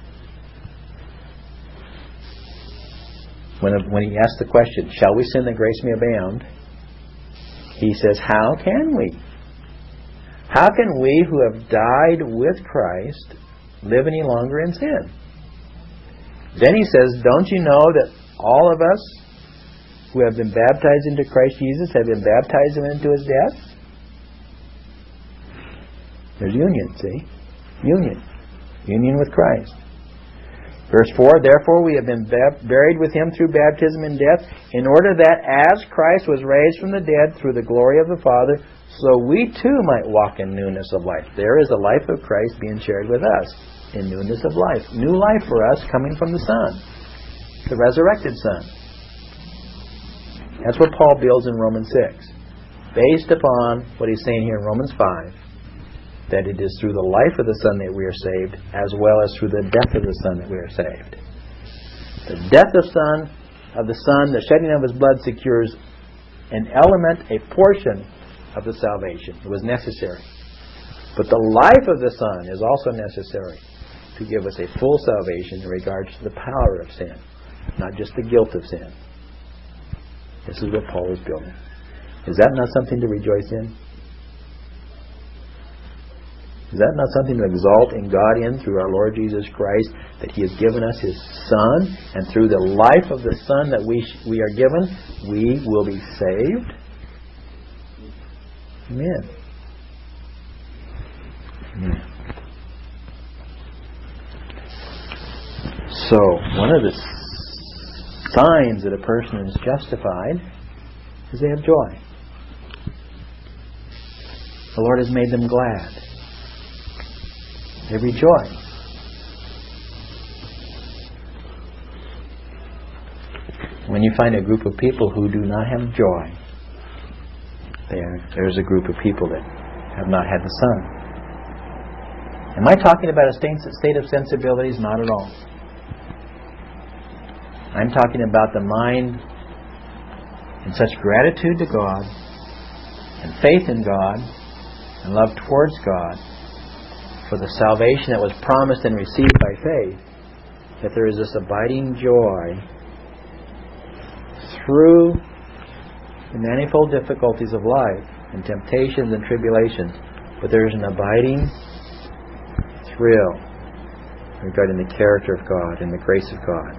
when he asks the question, shall we sin that grace may abound? He says, how can we? How can we who have died with Christ live any longer in sin? Then he says, don't you know that all of us who have been baptized into Christ Jesus have been baptized into His death? There's union, see? Union. Union with Christ. Verse 4, therefore we have been buried with Him through baptism in death, in order that as Christ was raised from the dead through the glory of the Father, so we too might walk in newness of life. There is the life of Christ being shared with us in newness of life. New life for us coming from the Son, the resurrected Son. That's what Paul builds in Romans 6. Based upon what he's saying here in Romans 5, that it is through the life of the Son that we are saved, as well as through the death of the Son that we are saved. The death of the Son, the shedding of His blood secures an element, a portion of the salvation. It was necessary. But the life of the Son is also necessary to give us a full salvation in regards to the power of sin, not just the guilt of sin. This is what Paul is building. Is that not something to rejoice in? Is that not something to exalt in God in through our Lord Jesus Christ, that He has given us His Son, and through the life of the Son that we are given, we will be saved? Amen. Amen. So, one of the signs that a person is justified is they have joy. The Lord has made them glad. They rejoice. When you find a group of people who do not have joy, there's a group of people that have not had the Son. Am I talking about a state of sensibilities? Not at all. I'm talking about the mind in such gratitude to God and faith in God and love towards God for the salvation that was promised and received by faith, that there is this abiding joy through the manifold difficulties of life and temptations and tribulations, but there is an abiding thrill regarding the character of God and the grace of God.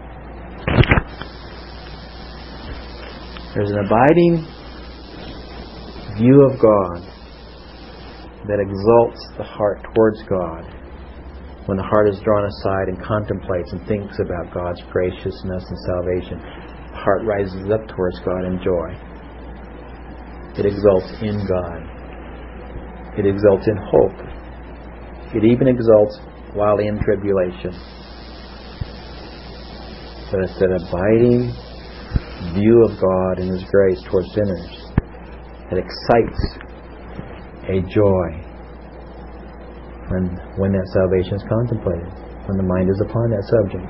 There's an abiding view of God that exalts the heart towards God when the heart is drawn aside and contemplates and thinks about God's graciousness and salvation. The heart rises up towards God in joy. It exalts in God. It exalts in hope. It even exalts while in tribulation. But it's that abiding view of God and His grace towards sinners that excites a joy when that salvation is contemplated, when the mind is upon that subject.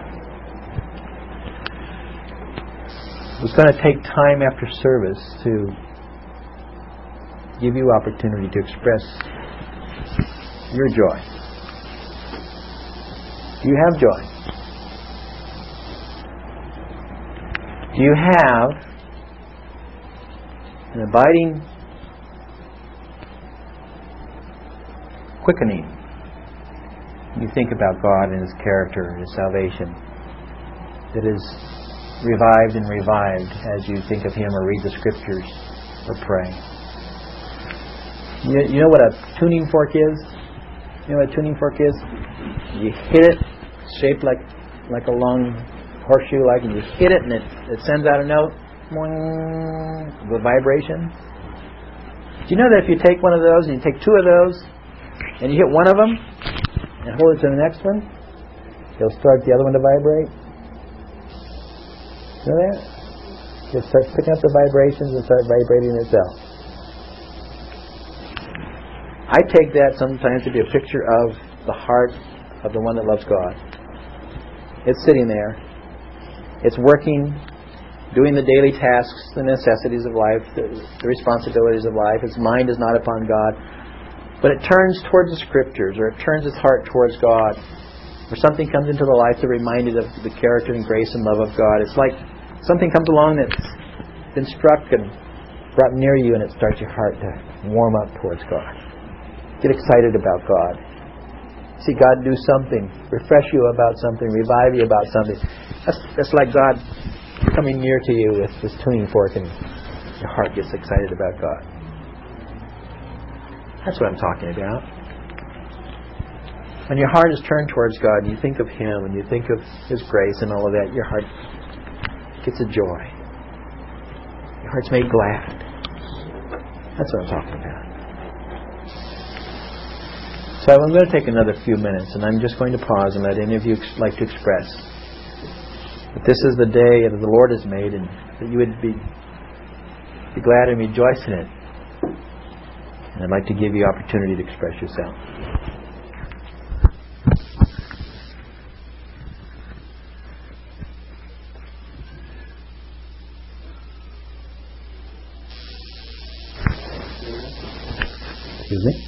It's going to take time after service to give you opportunity to express your joy. Do you have joy? Do you have an abiding quickening? You think about God and His character and His salvation that is revived and revived as you think of Him or read the Scriptures or pray. You know what a tuning fork is? You know what a tuning fork is? You hit it, shaped like a long horseshoe, and you hit it and it sends out a note, the vibration. Do you know that if you take one of those and you take two of those and you hit one of them and hold it to the next one, it'll start the other one to vibrate? You know that? It starts picking up the vibrations and start vibrating itself. I take that sometimes to be a picture of the heart of the one that loves God. It's sitting there. It's working, doing the daily tasks, the necessities of life, the responsibilities of life. Its mind is not upon God. But it turns towards the Scriptures, or it turns its heart towards God. Or something comes into the life that reminds it of the character and grace and love of God. It's like something comes along that's been struck and brought near you, and it starts your heart to warm up towards God. Get excited about God. See God do something, refresh you about something, revive you about something. That's like God coming near to you with this tuning fork, and your heart gets excited about God. That's what I'm talking about. When your heart is turned towards God, and you think of Him, and you think of His grace and all of that, your heart gets a joy. Your heart's made glad. That's what I'm talking about. So I'm going to take another few minutes, and I'm just going to pause and let any of you like to express that this is the day that the Lord has made, and that you would be glad and rejoice in it. And I'd like to give you opportunity to express yourself. Excuse me?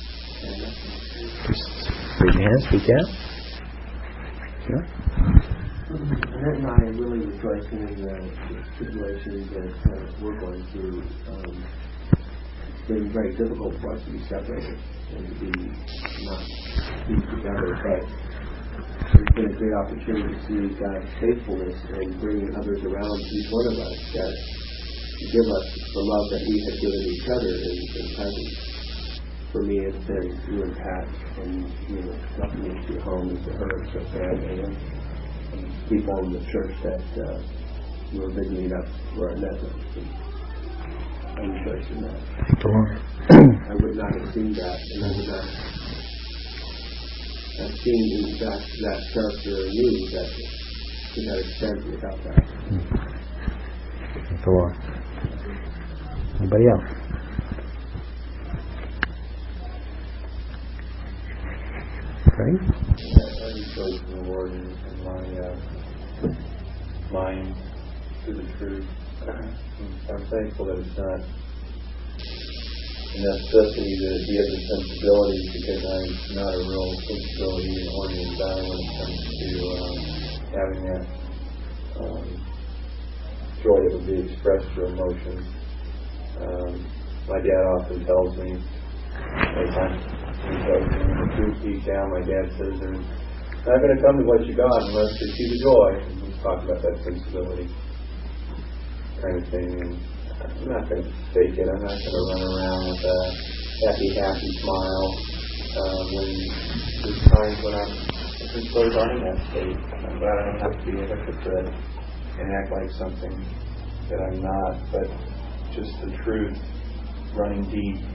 Raise your hand, speak out. Sure. Annette and I are really rejoicing in the tribulations that we're going through. It's been very difficult for us to be separated and to not be together, but it's been a great opportunity to see God's faithfulness in bringing others around each one of us that give us the love that we have given each other in presence. For me, it's been you and Pat, and welcoming me to your home, and to her, to family, and people in the church that you were visiting us where I met them. I rejoice in that. I would not have seen that, and I would not have seen, in fact, that character in you that to that extent without that. Thank the Lord. Anybody else? Right? I rejoice in the Lord in my mind to the truth. I'm thankful that it's not necessity that he has a sensibility, because I'm not a real sensibility-oriented guy when it comes to having that joy that would be expressed through emotion. My dad often tells me, the truth deep down, my dad says, there's not going to come to what you got unless they see the joy. And we talk about that sensibility kind of thing. And I'm not going to fake it. I'm not going to run around with a happy smile when there's times when I'm close on in that state. I'm glad I don't have to be a hypocrite and act like something that I'm not, but just the truth running deep.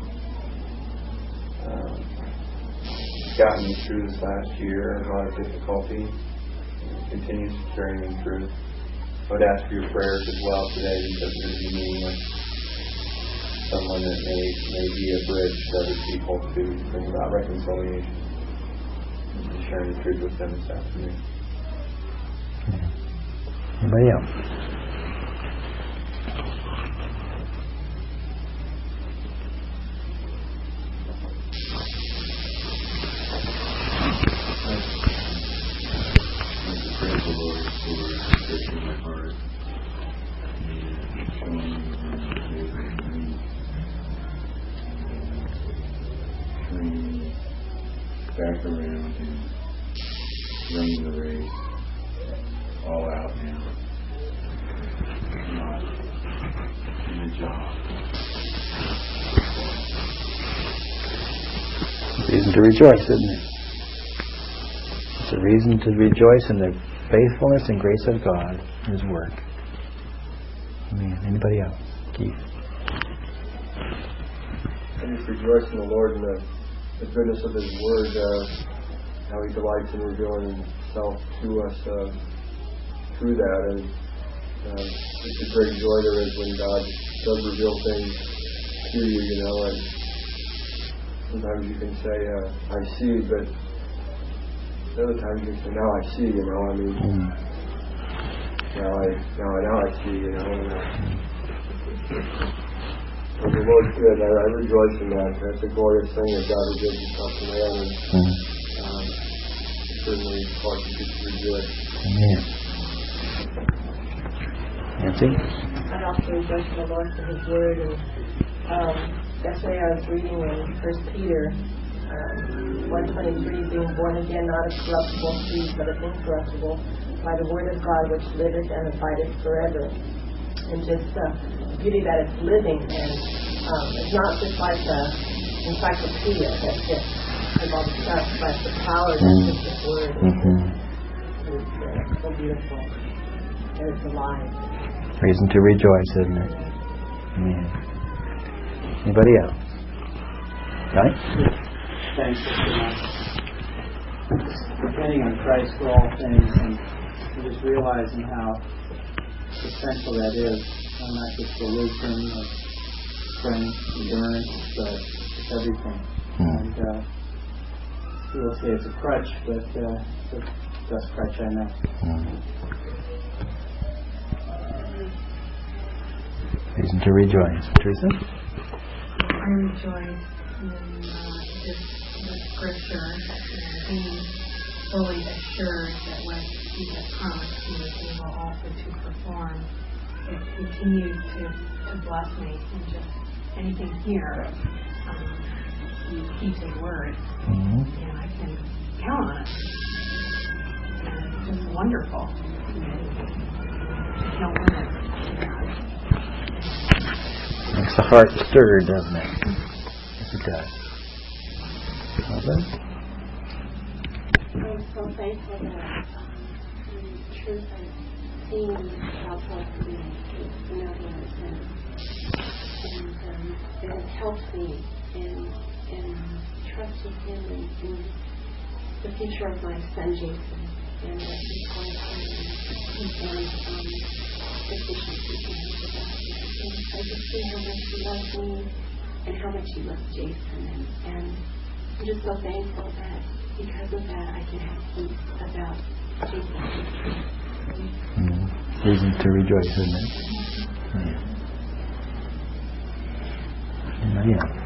It's gotten me through this last year, a lot of difficulty. It continues to carry me through. I would ask for your prayers as well today, because we're going to be meeting with someone that may be a bridge to other people to bring about reconciliation. And sharing the truth with them this afternoon. Anybody else? Praise the Lord for searching my heart and showing me turning me back around and running the race all out now, not in a job. Reason to rejoice, isn't it? It's a reason to rejoice in the faithfulness and grace of God in His work. Amen. Anybody else? Keith? I just rejoice in the Lord and the goodness of His Word, how He delights in revealing Himself to us through that. And it's a great joy there is when God does reveal things to you, and sometimes you can say, I see, but other times you can say, now I see, now I see, and the Lord's good. I rejoice in that. That's a glorious thing that God reveals Himself to man, and certainly causes you to rejoice. Amen. Nancy? I also rejoice in the Lord for His Word. And yesterday I was reading in 1 Peter 1:23, being born again, not of corruptible seed, but of incorruptible, by the Word of God, which liveth and abideth forever. And just the beauty that it's living, and it's not just like an encyclopedia that just has all the stuff, but the power that's in His Word is so beautiful, and it's alive. Reason to rejoice, isn't it? Amen. Anybody else? Right? Thanks for depending on Christ for all things, and just realizing how essential that is, not just for wisdom or strength, endurance, but it's everything. And people say it's a crutch, but it's the best crutch I know. Reason to rejoice. Teresa? I rejoice in the scripture and being fully assured that what He has promised He is able also to perform. It continues to bless me, and just anything here, He keeps His word, and I can count on it. And it's just wonderful. No limits. Makes the heart stir, doesn't it? Yes, it does. Mother? I'm so thankful that in truth I've seen how close to me is benevolence, and it has helped me in trusting Him in the future of my son Jason and what He's going to do, and efficiency for Him to that. I just see how much He loves me and how much He loves Jason, and I'm just so thankful that because of that I can have peace about Jason. Reason to rejoice, isn't it? Yeah.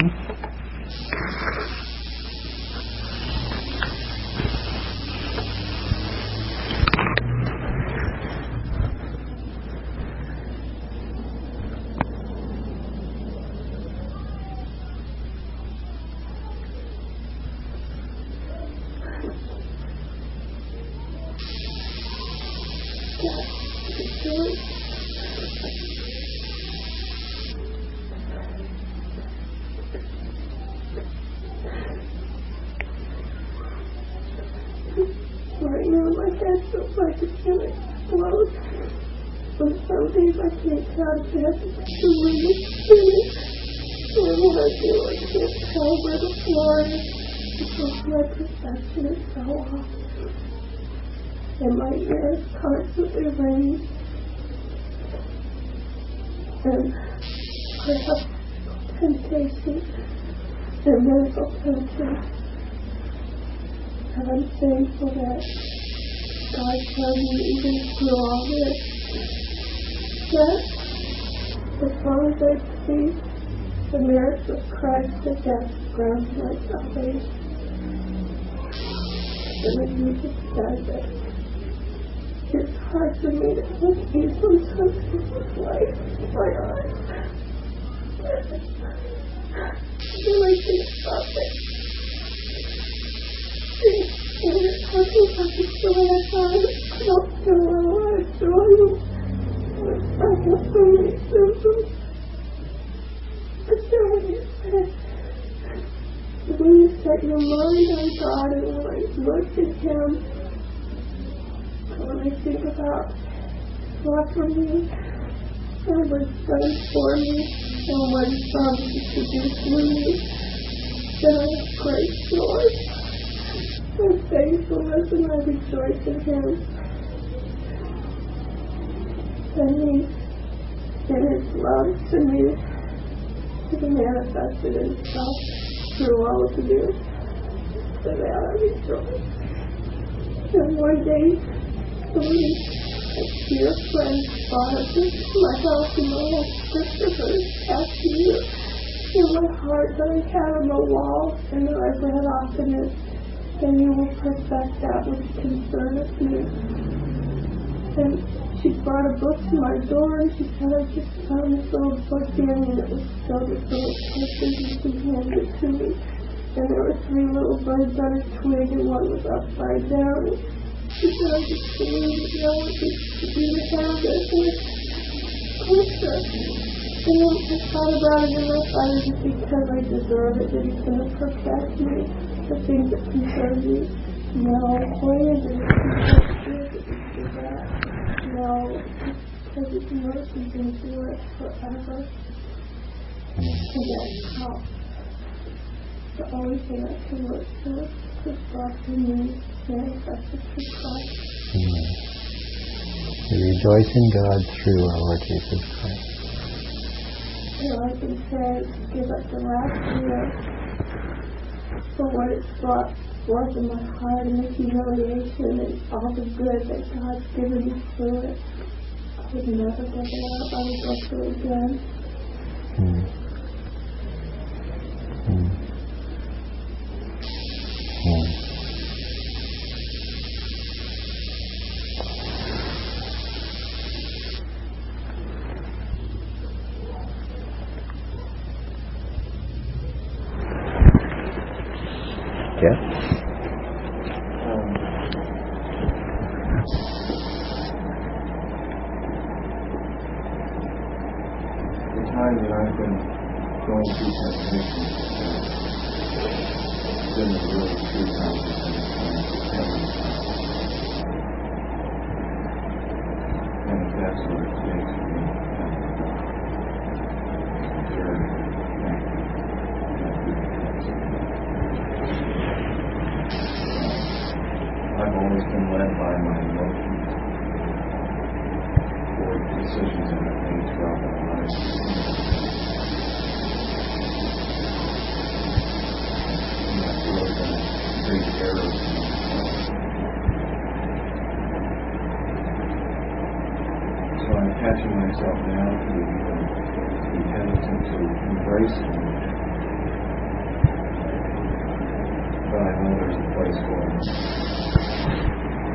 Right now my head feels like it's going to explode. And some days I can't get out of bed. The room is spinning. And what I do, I can't tell where the floor is because my perception is so off. And my ear is constantly ringing. And I have temptation and mental temptation. And I'm thankful that God showed me even through all this that as long as I see the merits of Christ, that that's ground to my salvation. And when Jesus said that it's hard for me to see sometimes people's life in my eyes. And I think about it. And we're talking about the joy I had. I don't feel a lot of joy. I have so many symptoms. But then when you set your mind on God and when I look at Him, when I think about God for me, and what He's done for me, and what He's promised to do through me, then I have great joy. And thankfulness, and I rejoice in Him. And He, in His love to me, He manifested Himself through all of you. So that I rejoice. And one day, a dear friend brought us into my house and my whole scripture verse past year in my heart that I had on the wall and that I read often is, and you will perfect that which concerneth me. And she brought a book to my door and she said, I just found this little book in and it was filled with little pictures and she handed it to me. And there were 3 little birds on a twig and one was upside down. And she said, I just believe that you want you to have this picture. And I thought about it and I thought it was because I deserve it that He's going to perfect me. The things that concern me. No, why is it that? No, because His mercies endure forever. And that's how the only thing I can look to is God in me manifested through Christ. Amen. We rejoice in God through our Lord Jesus Christ. And I can say, give up the last year for what it's brought forth in my heart and the humiliation and all the good that God's given me through it. I would never give it up. I would go through it again. Time that I've been going through temptation, it's been a really true conversation. And that's what it takes for me. I've always been led by my emotions for decisions that I've made throughout my life. Great error. So I'm catching myself now to be hesitant to embrace it this world.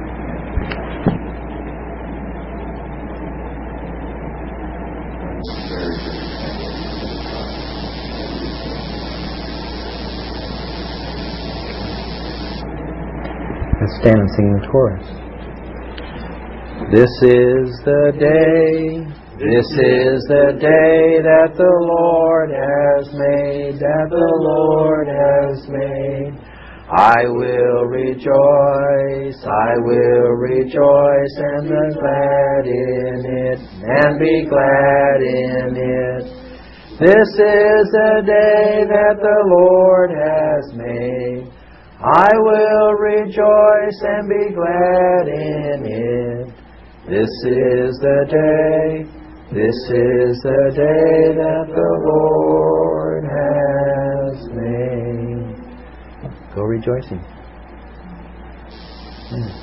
Let's stand and sing the chorus. This is the day that the Lord has made, that the Lord has made. I will rejoice and be glad in it, and be glad in it. This is the day that the Lord has made. I will rejoice and be glad in it. This is the day that the Lord has made. Go rejoicing.